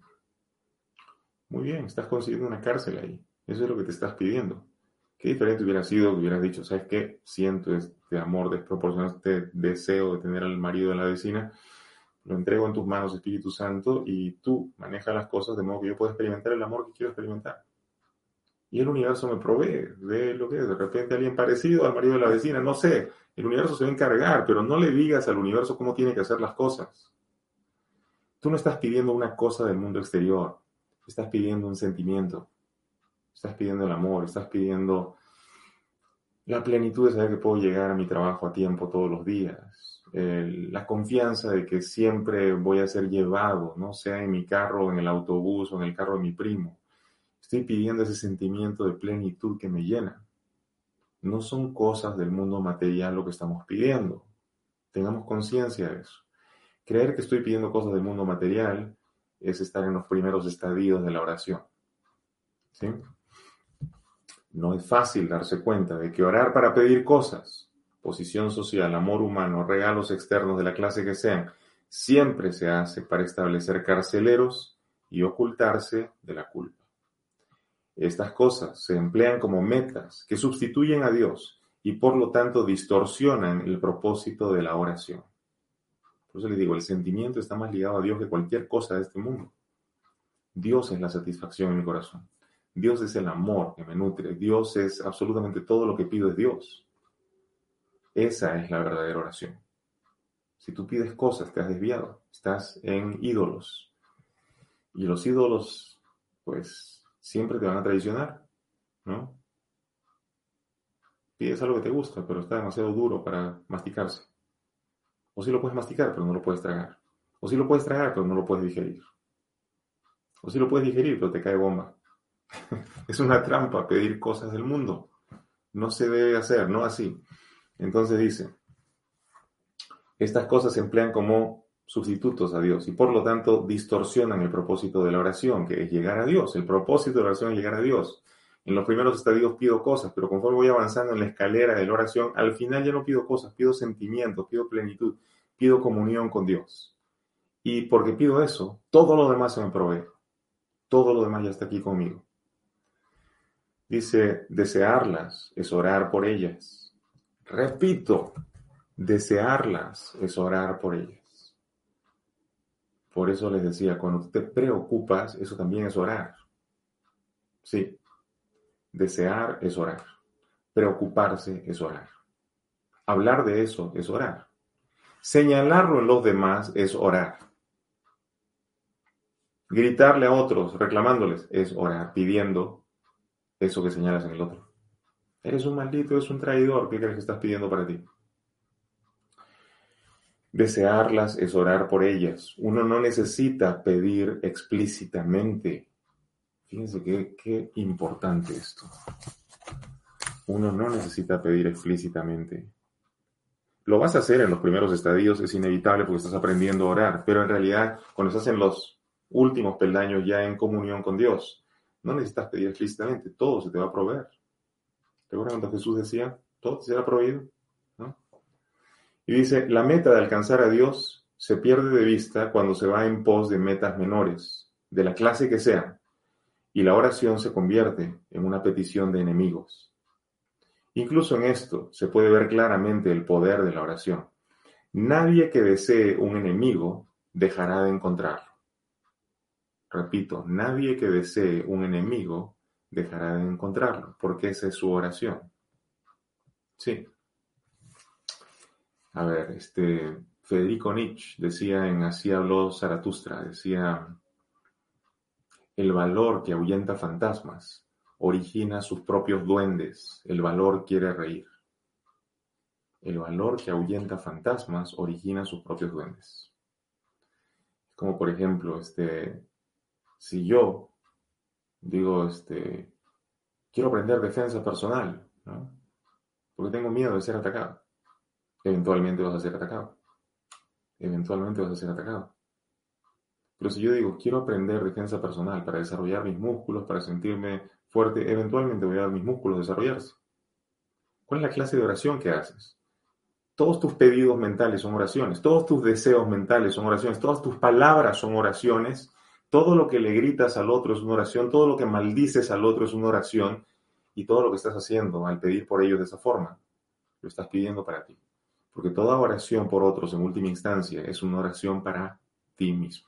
Muy bien, estás consiguiendo una cárcel ahí. Eso es lo que te estás pidiendo. Qué diferente hubiera sido que hubieras dicho, ¿sabes qué? Siento este amor desproporcionado, este deseo de tener al marido de la vecina. Lo entrego en tus manos, Espíritu Santo, y tú manejas las cosas de modo que yo pueda experimentar el amor que quiero experimentar. Y el universo me provee de lo que es. De repente alguien parecido al marido de la vecina, no sé. El universo se va a encargar, pero no le digas al universo cómo tiene que hacer las cosas. Tú no estás pidiendo una cosa del mundo exterior. Estás pidiendo un sentimiento. Estás pidiendo el amor. Estás pidiendo la plenitud de saber que puedo llegar a mi trabajo a tiempo todos los días. La confianza de que siempre voy a ser llevado, ¿no? Sea en mi carro, en el autobús o en el carro de mi primo. Estoy pidiendo ese sentimiento de plenitud que me llena. No son cosas del mundo material lo que estamos pidiendo. Tengamos conciencia de eso. Creer que estoy pidiendo cosas del mundo material es estar en los primeros estadios de la oración. ¿Sí? No es fácil darse cuenta de que orar para pedir cosas, posición social, amor humano, regalos externos de la clase que sean, siempre se hace para establecer carceleros y ocultarse de la culpa. Estas cosas se emplean como metas que sustituyen a Dios y por lo tanto distorsionan el propósito de la oración. Por eso les digo, el sentimiento está más ligado a Dios que cualquier cosa de este mundo. Dios es la satisfacción en mi corazón. Dios es el amor que me nutre. Dios es absolutamente todo lo que pido es Dios. Esa es la verdadera oración. Si tú pides cosas, te has desviado. Estás en ídolos. Y los ídolos, pues, siempre te van a traicionar, ¿no? Pides algo que te gusta, pero está demasiado duro para masticarse. O sí lo puedes masticar, pero no lo puedes tragar. O sí lo puedes tragar, pero no lo puedes digerir. O sí lo puedes digerir, pero te cae bomba. Es una trampa pedir cosas del mundo. No se debe hacer, no así. Entonces dice, estas cosas se emplean como sustitutos a Dios y por lo tanto distorsionan el propósito de la oración, que es llegar a Dios. El propósito de la oración es llegar a Dios. En los primeros estadios pido cosas, pero conforme voy avanzando en la escalera de la oración, al final ya no pido cosas, pido sentimientos, pido plenitud, pido comunión con Dios. Y porque pido eso, todo lo demás se me provee. Todo lo demás ya está aquí conmigo. Dice, desearlas es orar por ellas. Repito, desearlas es orar por ellas. Por eso les decía, cuando tú te preocupas, eso también es orar. Sí, desear es orar. Preocuparse es orar. Hablar de eso es orar. Señalarlo en los demás es orar. Gritarle a otros, reclamándoles, es orar, pidiendo eso que señalas en el otro. Eres un maldito, eres un traidor, ¿qué crees que estás pidiendo para ti? Desearlas es orar por ellas. Uno no necesita pedir explícitamente. Fíjense qué importante esto. Uno no necesita pedir explícitamente. Lo vas a hacer en los primeros estadios, es inevitable porque estás aprendiendo a orar, pero en realidad cuando estás en los últimos peldaños ya en comunión con Dios, no necesitas pedir explícitamente, todo se te va a proveer. ¿Recuerdan cuando Jesús decía, todo te será proveído? ¿No? Y dice, la meta de alcanzar a Dios se pierde de vista cuando se va en pos de metas menores, de la clase que sean, y la oración se convierte en una petición de enemigos. Incluso en esto se puede ver claramente el poder de la oración. Nadie que desee un enemigo dejará de encontrarlo. Repito, nadie que desee un enemigo dejará de encontrarlo, porque esa es su oración. Sí. A ver, Federico Nietzsche decía en Así habló Zaratustra, decía, el valor que ahuyenta fantasmas origina sus propios duendes, el valor quiere reír. El valor que ahuyenta fantasmas origina sus propios duendes. Como por ejemplo, si yo digo, quiero aprender defensa personal, ¿no? Porque tengo miedo de ser atacado. Eventualmente vas a ser atacado. Eventualmente vas a ser atacado. Pero si yo digo, quiero aprender defensa personal para desarrollar mis músculos, para sentirme fuerte, eventualmente voy a ver mis músculos desarrollarse. ¿Cuál es la clase de oración que haces? Todos tus pedidos mentales son oraciones, todos tus deseos mentales son oraciones, todas tus palabras son oraciones, todo lo que le gritas al otro es una oración, todo lo que maldices al otro es una oración, y todo lo que estás haciendo al pedir por ellos de esa forma, lo estás pidiendo para ti. Porque toda oración por otros en última instancia es una oración para ti mismo.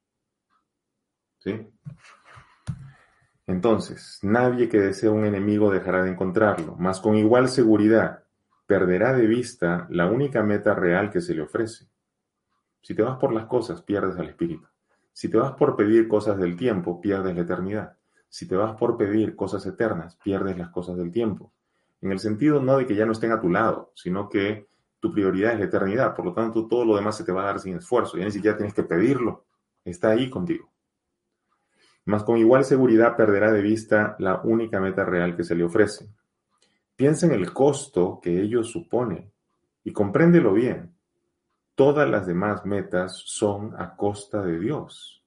¿Sí? Entonces, nadie que desea un enemigo dejará de encontrarlo, mas con igual seguridad perderá de vista la única meta real que se le ofrece. Si te vas por las cosas, pierdes al espíritu. Si te vas por pedir cosas del tiempo, pierdes la eternidad. Si te vas por pedir cosas eternas, pierdes las cosas del tiempo. En el sentido no de que ya no estén a tu lado, sino que tu prioridad es la eternidad. Por lo tanto, todo lo demás se te va a dar sin esfuerzo. Ya ni siquiera tienes que pedirlo. Está ahí contigo. Mas con igual seguridad perderá de vista la única meta real que se le ofrece. Piensa en el costo que ello supone y compréndelo bien. Todas las demás metas son a costa de Dios.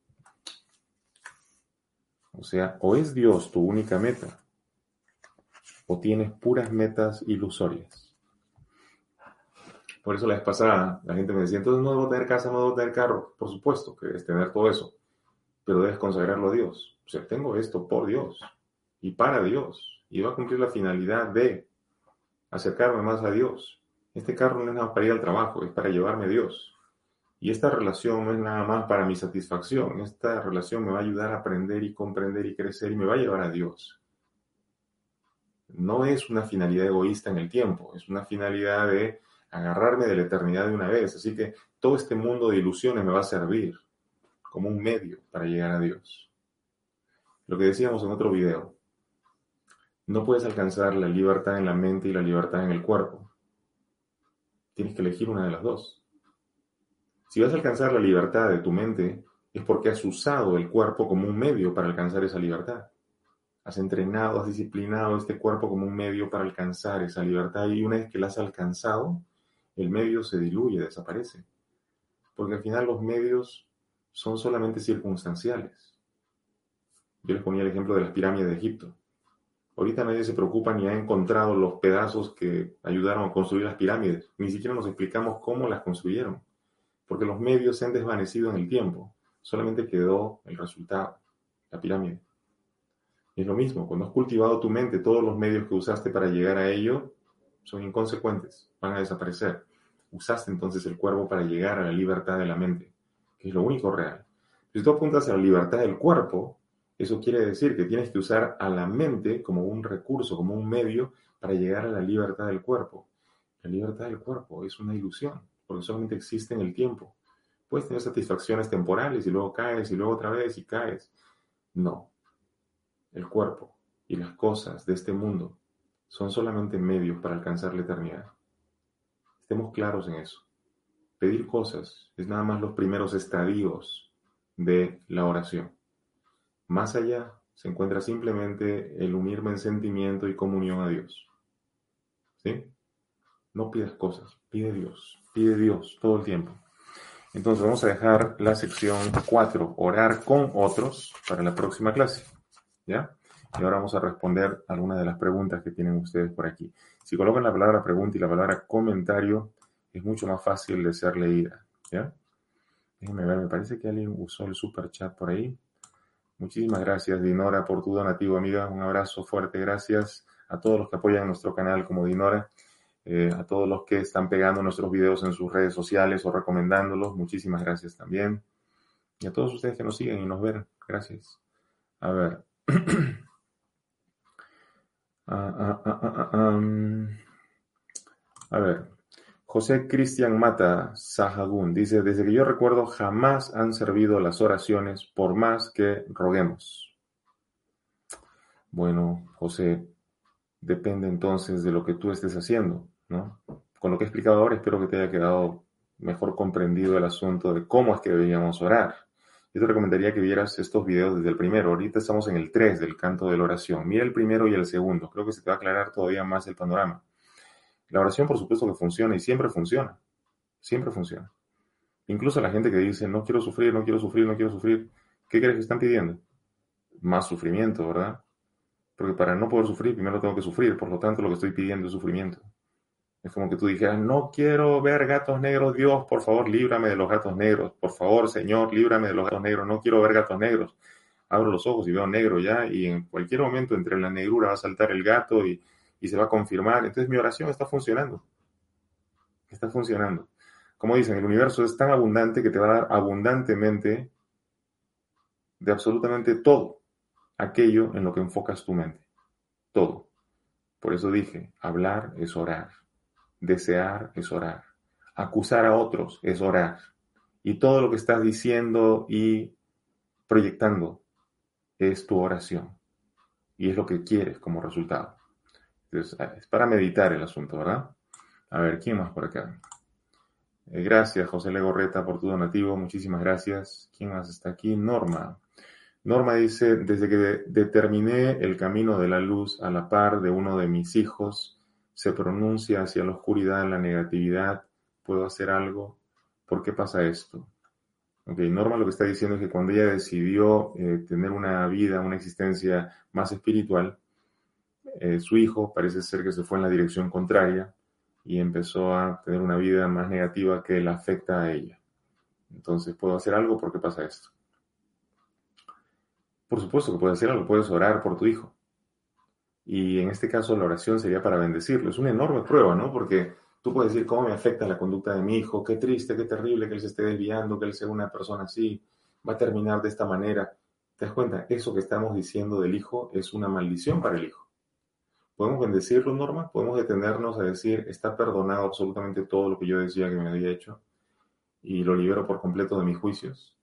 O sea, o es Dios tu única meta, o tienes puras metas ilusorias. Por eso la vez pasada la gente me decía, entonces no debo tener casa, no debo tener carro. Por supuesto que debes tener todo eso, pero debes consagrarlo a Dios. O sea, tengo esto por Dios y para Dios, y va a cumplir la finalidad de acercarme más a Dios. Este carro no es nada más para ir al trabajo, es para llevarme a Dios. Y esta relación no es nada más para mi satisfacción. Esta relación me va a ayudar a aprender y comprender y crecer y me va a llevar a Dios. No es una finalidad egoísta en el tiempo, es una finalidad de agarrarme de la eternidad de una vez. Así que todo este mundo de ilusiones me va a servir como un medio para llegar a Dios. Lo que decíamos en otro video, no puedes alcanzar la libertad en la mente y la libertad en el cuerpo. Tienes que elegir una de las dos. Si vas a alcanzar la libertad de tu mente, es porque has usado el cuerpo como un medio para alcanzar esa libertad. Has entrenado, has disciplinado este cuerpo como un medio para alcanzar esa libertad, y una vez que la has alcanzado, el medio se diluye, desaparece. Porque al final los medios son solamente circunstanciales. Yo les ponía el ejemplo de las pirámides de Egipto. Ahorita nadie se preocupa ni ha encontrado los pedazos que ayudaron a construir las pirámides. Ni siquiera nos explicamos cómo las construyeron. Porque los medios se han desvanecido en el tiempo. Solamente quedó el resultado, la pirámide. Y es lo mismo, cuando has cultivado tu mente, todos los medios que usaste para llegar a ello son inconsecuentes, van a desaparecer. Usaste entonces el cuerpo para llegar a la libertad de la mente, que es lo único real. Si tú apuntas a la libertad del cuerpo, eso quiere decir que tienes que usar a la mente como un recurso, como un medio para llegar a la libertad del cuerpo. La libertad del cuerpo es una ilusión, porque solamente existe en el tiempo. Puedes tener satisfacciones temporales y luego caes y luego otra vez y caes. No. El cuerpo y las cosas de este mundo son solamente medios para alcanzar la eternidad. Estemos claros en eso. Pedir cosas es nada más los primeros estadios de la oración. Más allá se encuentra simplemente el unirme en sentimiento y comunión a Dios. ¿Sí? No pidas cosas, pide Dios todo el tiempo. Entonces vamos a dejar la sección 4, orar con otros, para la próxima clase. ¿Ya? Y ahora vamos a responder algunas de las preguntas que tienen ustedes por aquí. Si colocan la palabra pregunta y la palabra comentario, es mucho más fácil de ser leída. ¿Ya? Déjenme ver, me parece que alguien usó el super chat por ahí. Muchísimas gracias, Dinora, por tu donativo, amiga. Un abrazo fuerte. Gracias a todos los que apoyan nuestro canal como Dinora. A todos los que están pegando nuestros videos en sus redes sociales o recomendándolos. Muchísimas gracias también. Y a todos ustedes que nos siguen y nos ven. Gracias. A ver. A ver, José Cristian Mata Sahagún dice, desde que yo recuerdo jamás han servido las oraciones por más que roguemos. Bueno, José, depende entonces de lo que tú estés haciendo, ¿no? Con lo que he explicado ahora espero que te haya quedado mejor comprendido el asunto de cómo es que deberíamos orar. Yo te recomendaría que vieras estos videos desde el primero. Ahorita estamos en el 3 del canto de la oración. Mira el primero y el segundo. Creo que se te va a aclarar todavía más el panorama. La oración, por supuesto que funciona y siempre funciona. Siempre funciona. Incluso la gente que dice, no quiero sufrir, no quiero sufrir, no quiero sufrir. ¿Qué crees que están pidiendo? Más sufrimiento, ¿verdad? Porque para no poder sufrir, primero tengo que sufrir. Por lo tanto, lo que estoy pidiendo es sufrimiento. Es como que tú dijeras, no quiero ver gatos negros, Dios, por favor, líbrame de los gatos negros. Por favor, Señor, líbrame de los gatos negros. No quiero ver gatos negros. Abro los ojos y veo negro ya, y en cualquier momento entre la negrura va a saltar el gato y se va a confirmar. Entonces mi oración está funcionando. Está funcionando. Como dicen, el universo es tan abundante que te va a dar abundantemente de absolutamente todo aquello en lo que enfocas tu mente. Todo. Por eso dije, hablar es orar. Desear es orar. Acusar a otros es orar. Y todo lo que estás diciendo y proyectando es tu oración. Y es lo que quieres como resultado. Entonces, es para meditar el asunto, ¿verdad? A ver, ¿quién más por acá? Gracias, José Legorreta, por tu donativo. Muchísimas gracias. ¿Quién más está aquí? Norma. Norma dice, desde que determiné el camino de la luz a la par de uno de mis hijos, se pronuncia hacia la oscuridad, la negatividad. ¿Puedo hacer algo? ¿Por qué pasa esto? Ok, Norma lo que está diciendo es que cuando ella decidió tener una vida, una existencia más espiritual, su hijo parece ser que se fue en la dirección contraria y empezó a tener una vida más negativa que la afecta a ella. Entonces, ¿puedo hacer algo? ¿Por qué pasa esto? Por supuesto que puedes hacer algo, puedes orar por tu hijo. Y en este caso la oración sería para bendecirlo. Es una enorme prueba, ¿no? Porque tú puedes decir, ¿cómo me afecta la conducta de mi hijo? Qué triste, qué terrible que él se esté desviando, que él sea una persona así, va a terminar de esta manera. ¿Te das cuenta? Eso que estamos diciendo del hijo es una maldición para el hijo. ¿Podemos bendecirlo, Norma? ¿Podemos detenernos a decir, está perdonado absolutamente todo lo que yo decía que me había hecho y lo libero por completo de mis juicios?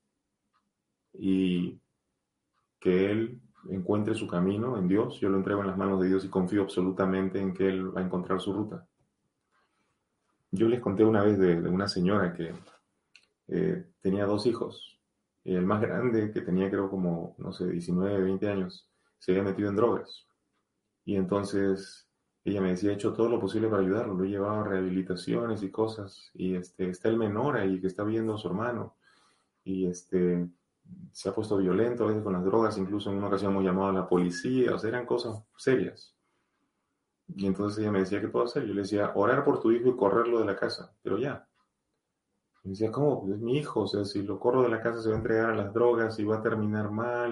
Y que él encuentre su camino en Dios, yo lo entrego en las manos de Dios y confío absolutamente en que él va a encontrar su ruta. Yo les conté una vez de una señora que tenía 2 hijos. El más grande, que tenía creo como, no sé, 19, 20 años, se había metido en drogas. Y entonces ella me decía, he hecho todo lo posible para ayudarlo, lo he llevado a rehabilitaciones y cosas. Y está el menor ahí que está viendo a su hermano. Y se ha puesto violento a veces con las drogas, incluso en una ocasión hemos llamado a la policía, o sea, eran cosas serias. Y entonces ella me decía, ¿qué puedo hacer? Yo le decía, orar por tu hijo y correrlo de la casa, pero ya. Y me decía, ¿cómo? Pues es mi hijo, o sea, si lo corro de la casa se va a entregar a las drogas y va a terminar mal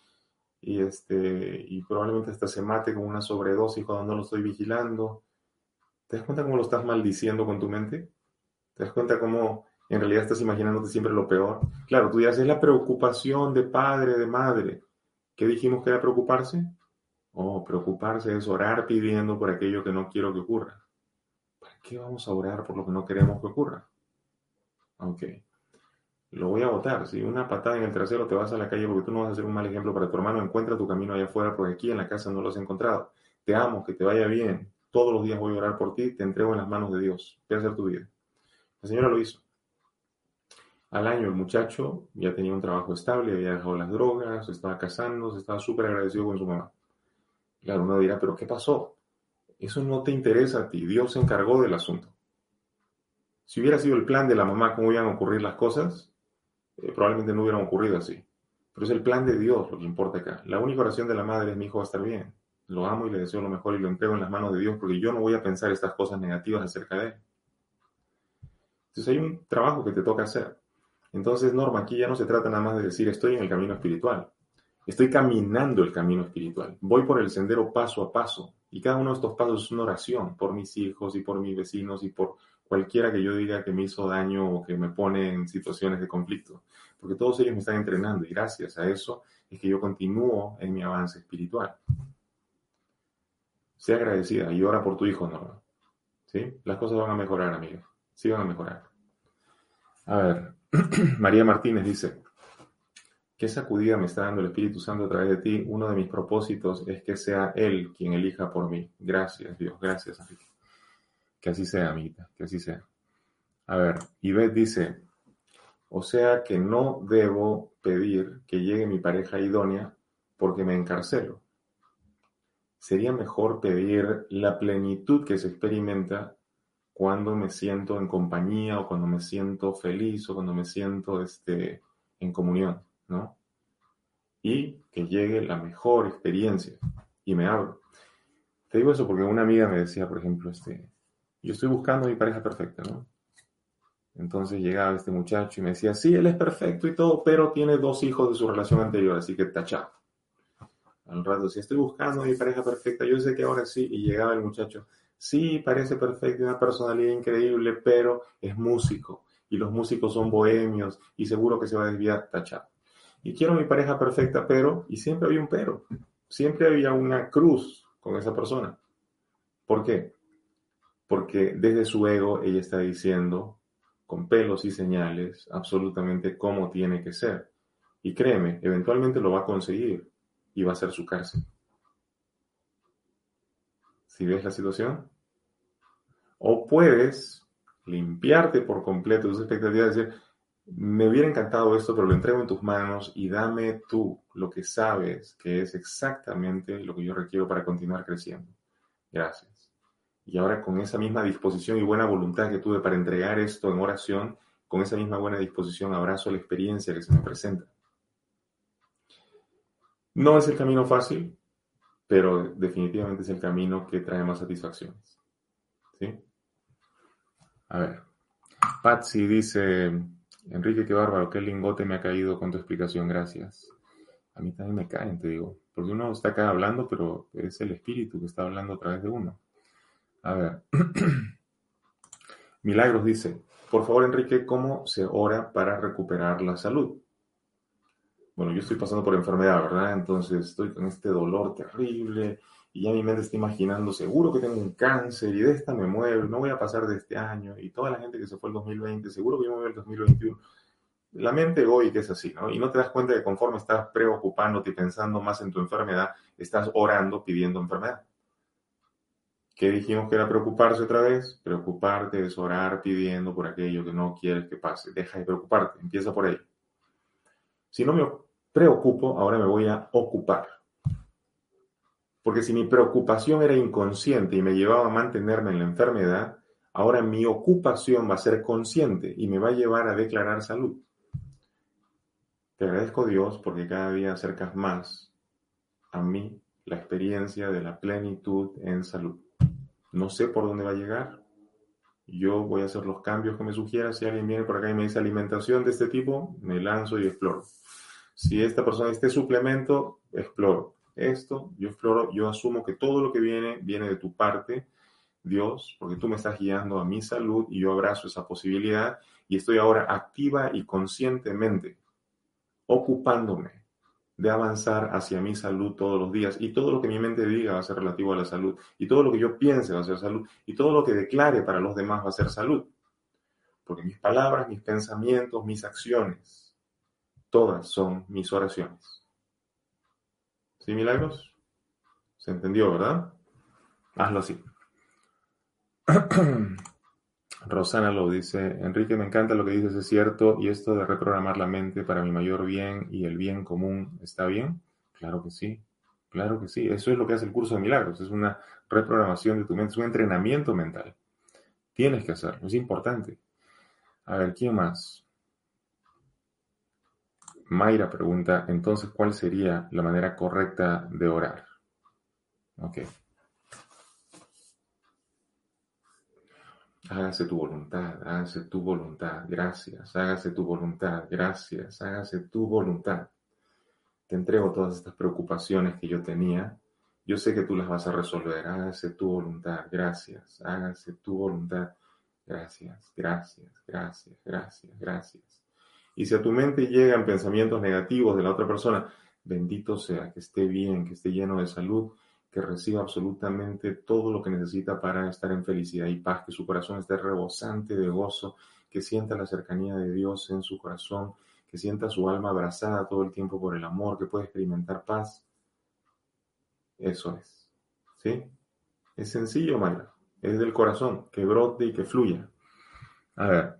y probablemente hasta se mate con una sobredosis cuando no lo estoy vigilando. ¿Te das cuenta cómo lo estás maldiciendo con tu mente? ¿Te das cuenta cómo en realidad estás imaginándote siempre lo peor? Claro, tú dirás, es la preocupación de padre, de madre. ¿Qué dijimos que era preocuparse? Oh, preocuparse es orar pidiendo por aquello que no quiero que ocurra. ¿Para qué vamos a orar por lo que no queremos que ocurra? Ok, lo voy a votar. Si una patada en el trasero te vas a la calle porque tú no vas a ser un mal ejemplo para tu hermano, encuentra tu camino allá afuera porque aquí en la casa no lo has encontrado. Te amo, que te vaya bien. Todos los días voy a orar por ti, te entrego en las manos de Dios. Ve a hacer tu vida. La señora lo hizo. Al año el muchacho ya tenía un trabajo estable, había dejado las drogas, estaba casándose, estaba súper agradecido con su mamá. Claro, uno dirá, ¿pero qué pasó? Eso no te interesa a ti, Dios se encargó del asunto. Si hubiera sido el plan de la mamá cómo iban a ocurrir las cosas, probablemente no hubieran ocurrido así. Pero es el plan de Dios lo que importa acá. La única oración de la madre es, mi hijo va a estar bien. Lo amo y le deseo lo mejor y lo entrego en las manos de Dios porque yo no voy a pensar estas cosas negativas acerca de él. Entonces hay un trabajo que te toca hacer. Entonces, Norma, aquí ya no se trata nada más de decir estoy en el camino espiritual. Estoy caminando el camino espiritual. Voy por el sendero paso a paso. Y cada uno de estos pasos es una oración por mis hijos y por mis vecinos y por cualquiera que yo diga que me hizo daño o que me pone en situaciones de conflicto. Porque todos ellos me están entrenando y gracias a eso es que yo continúo en mi avance espiritual. Sea agradecida y ora por tu hijo, Norma. ¿Sí? Las cosas van a mejorar, amiga. Sí van a mejorar. A ver, María Martínez dice, ¿qué sacudida me está dando el Espíritu Santo a través de ti? Uno de mis propósitos es que sea Él quien elija por mí. Gracias, Dios. Gracias, Enrique. Que así sea, amiguita. Que así sea. A ver, Ivette dice, o sea que no debo pedir que llegue mi pareja idónea porque me encarcelo. Sería mejor pedir la plenitud que se experimenta cuando me siento en compañía o cuando me siento feliz o cuando me siento en comunión, ¿no? Y que llegue la mejor experiencia. y me abro. Te digo eso porque una amiga me decía, por ejemplo, yo estoy buscando a mi pareja perfecta, ¿no? Entonces llegaba este muchacho y me decía, sí, él es perfecto y todo, pero tiene 2 hijos de su relación anterior, así que tachado. Al rato, si estoy buscando a mi pareja perfecta, yo sé que ahora sí, y llegaba el muchacho, sí, parece perfecto, una personalidad increíble, pero es músico, y los músicos son bohemios, y seguro que se va a desviar, tachado. Y quiero mi pareja perfecta, pero, y siempre había un pero, siempre había una cruz con esa persona. ¿Por qué? Porque desde su ego ella está diciendo, con pelos y señales, absolutamente cómo tiene que ser. Y créeme, eventualmente lo va a conseguir y va a ser su cárcel. ¿Si ves la situación? O puedes limpiarte por completo tus expectativas y decir, me hubiera encantado esto, pero lo entrego en tus manos y dame tú lo que sabes que es exactamente lo que yo requiero para continuar creciendo. Gracias. Y ahora con esa misma disposición y buena voluntad que tuve para entregar esto en oración, con esa misma buena disposición abrazo la experiencia que se me presenta. No es el camino fácil, pero definitivamente es el camino que trae más satisfacciones. ¿Sí? A ver, Patsy dice, Enrique, qué bárbaro, qué lingote me ha caído con tu explicación, gracias. A mí también me caen, te digo, porque uno está acá hablando, pero es el espíritu que está hablando a través de uno. A ver, Milagros dice, por favor, Enrique, ¿cómo se ora para recuperar la salud? Bueno, yo estoy pasando por enfermedad, ¿verdad? Entonces estoy con este dolor terrible y ya mi mente está imaginando, seguro que tengo un cáncer y de esta me muero, no voy a pasar de este año y toda la gente que se fue el 2020, seguro que yo me voy el 2021. La mente egoica es así, ¿no? Y no te das cuenta de que conforme estás preocupándote y pensando más en tu enfermedad, estás orando pidiendo enfermedad. ¿Qué dijimos que era preocuparse otra vez? Preocuparte es orar pidiendo por aquello que no quieres que pase. Deja de preocuparte, empieza por ahí. Si no me preocupo, ahora me voy a ocupar. Porque si mi preocupación era inconsciente y me llevaba a mantenerme en la enfermedad, ahora mi ocupación va a ser consciente y me va a llevar a declarar salud. Te agradezco, Dios, porque cada día acercas más a mí la experiencia de la plenitud en salud. No sé por dónde va a llegar. Yo voy a hacer los cambios que me sugieras. Si alguien viene por acá y me dice alimentación de este tipo, me lanzo y exploro. Si esta persona, este suplemento, exploro. Esto, yo exploro, yo asumo que todo lo que viene de tu parte, Dios, porque tú me estás guiando a mi salud y yo abrazo esa posibilidad y estoy ahora activa y conscientemente ocupándome de avanzar hacia mi salud todos los días y todo lo que mi mente diga va a ser relativo a la salud y todo lo que yo piense va a ser salud y todo lo que declare para los demás va a ser salud. Porque mis palabras, mis pensamientos, mis acciones, todas son mis oraciones. ¿Sí, Milagros? ¿Se entendió, verdad? Hazlo así. Rosana lo dice, Enrique, me encanta lo que dices, es cierto, y esto de reprogramar la mente para mi mayor bien y el bien común, ¿está bien? Claro que sí, claro que sí. Eso es lo que hace el curso de milagros, es una reprogramación de tu mente, es un entrenamiento mental. Tienes que hacerlo, es importante. A ver, ¿quién más? Mayra pregunta, entonces, ¿cuál sería la manera correcta de orar? Ok. Hágase tu voluntad, hágase tu voluntad, gracias, hágase tu voluntad, gracias, hágase tu voluntad. Te entrego todas estas preocupaciones que yo tenía. Yo sé que tú las vas a resolver. Hágase tu voluntad, gracias, hágase tu voluntad, gracias, gracias, gracias, gracias, gracias. Y si a tu mente llegan pensamientos negativos de la otra persona, bendito sea, que esté bien, que esté lleno de salud, que reciba absolutamente todo lo que necesita para estar en felicidad y paz, que su corazón esté rebosante de gozo, que sienta la cercanía de Dios en su corazón, que sienta su alma abrazada todo el tiempo por el amor, que pueda experimentar paz. Eso es. ¿Sí? Es sencillo, Mayra. Es del corazón, que brote y que fluya. A ver.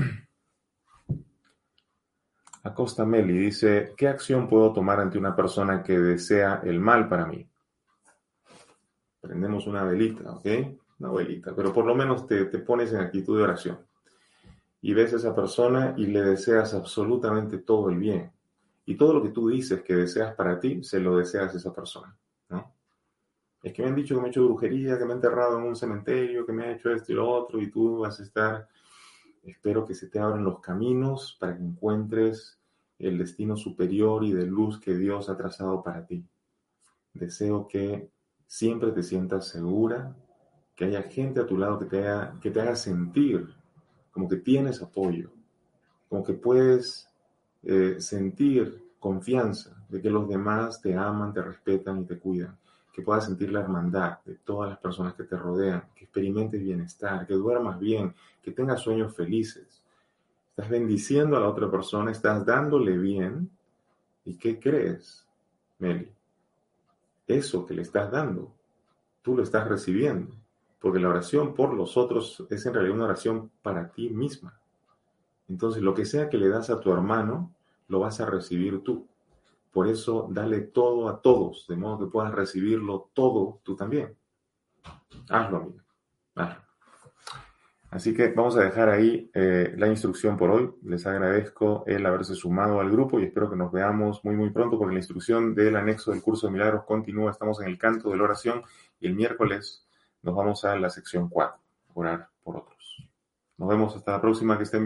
Acosta Meli dice, ¿qué acción puedo tomar ante una persona que desea el mal para mí? Prendemos una velita, ¿ok? Una velita, pero por lo menos te pones en actitud de oración. Y ves a esa persona y le deseas absolutamente todo el bien. Y todo lo que tú dices que deseas para ti, se lo deseas a esa persona, ¿no? Es que me han dicho que me he hecho brujería, que me he enterrado en un cementerio, que me ha hecho esto y lo otro, y tú vas a estar. Espero que se te abran los caminos para que encuentres el destino superior y de luz que Dios ha trazado para ti. Deseo que siempre te sientas segura, que haya gente a tu lado que te haga sentir como que tienes apoyo, como que puedes sentir confianza de que los demás te aman, te respetan y te cuidan, que puedas sentir la hermandad de todas las personas que te rodean, que experimentes bienestar, que duermas bien, que tengas sueños felices. Estás bendiciendo a la otra persona, estás dándole bien. ¿Y qué crees, Meli? Eso que le estás dando, tú lo estás recibiendo, porque la oración por los otros es en realidad una oración para ti misma. Entonces, lo que sea que le das a tu hermano, lo vas a recibir tú. Por eso, dale todo a todos, de modo que puedas recibirlo todo tú también. Hazlo, amigo. Hazlo. Así que vamos a dejar ahí la instrucción por hoy. Les agradezco el haberse sumado al grupo y espero que nos veamos muy muy pronto porque la instrucción del anexo del curso de milagros continúa. Estamos en el canto de la oración y el miércoles nos vamos a la sección 4, orar por otros. Nos vemos hasta la próxima, que estén bien.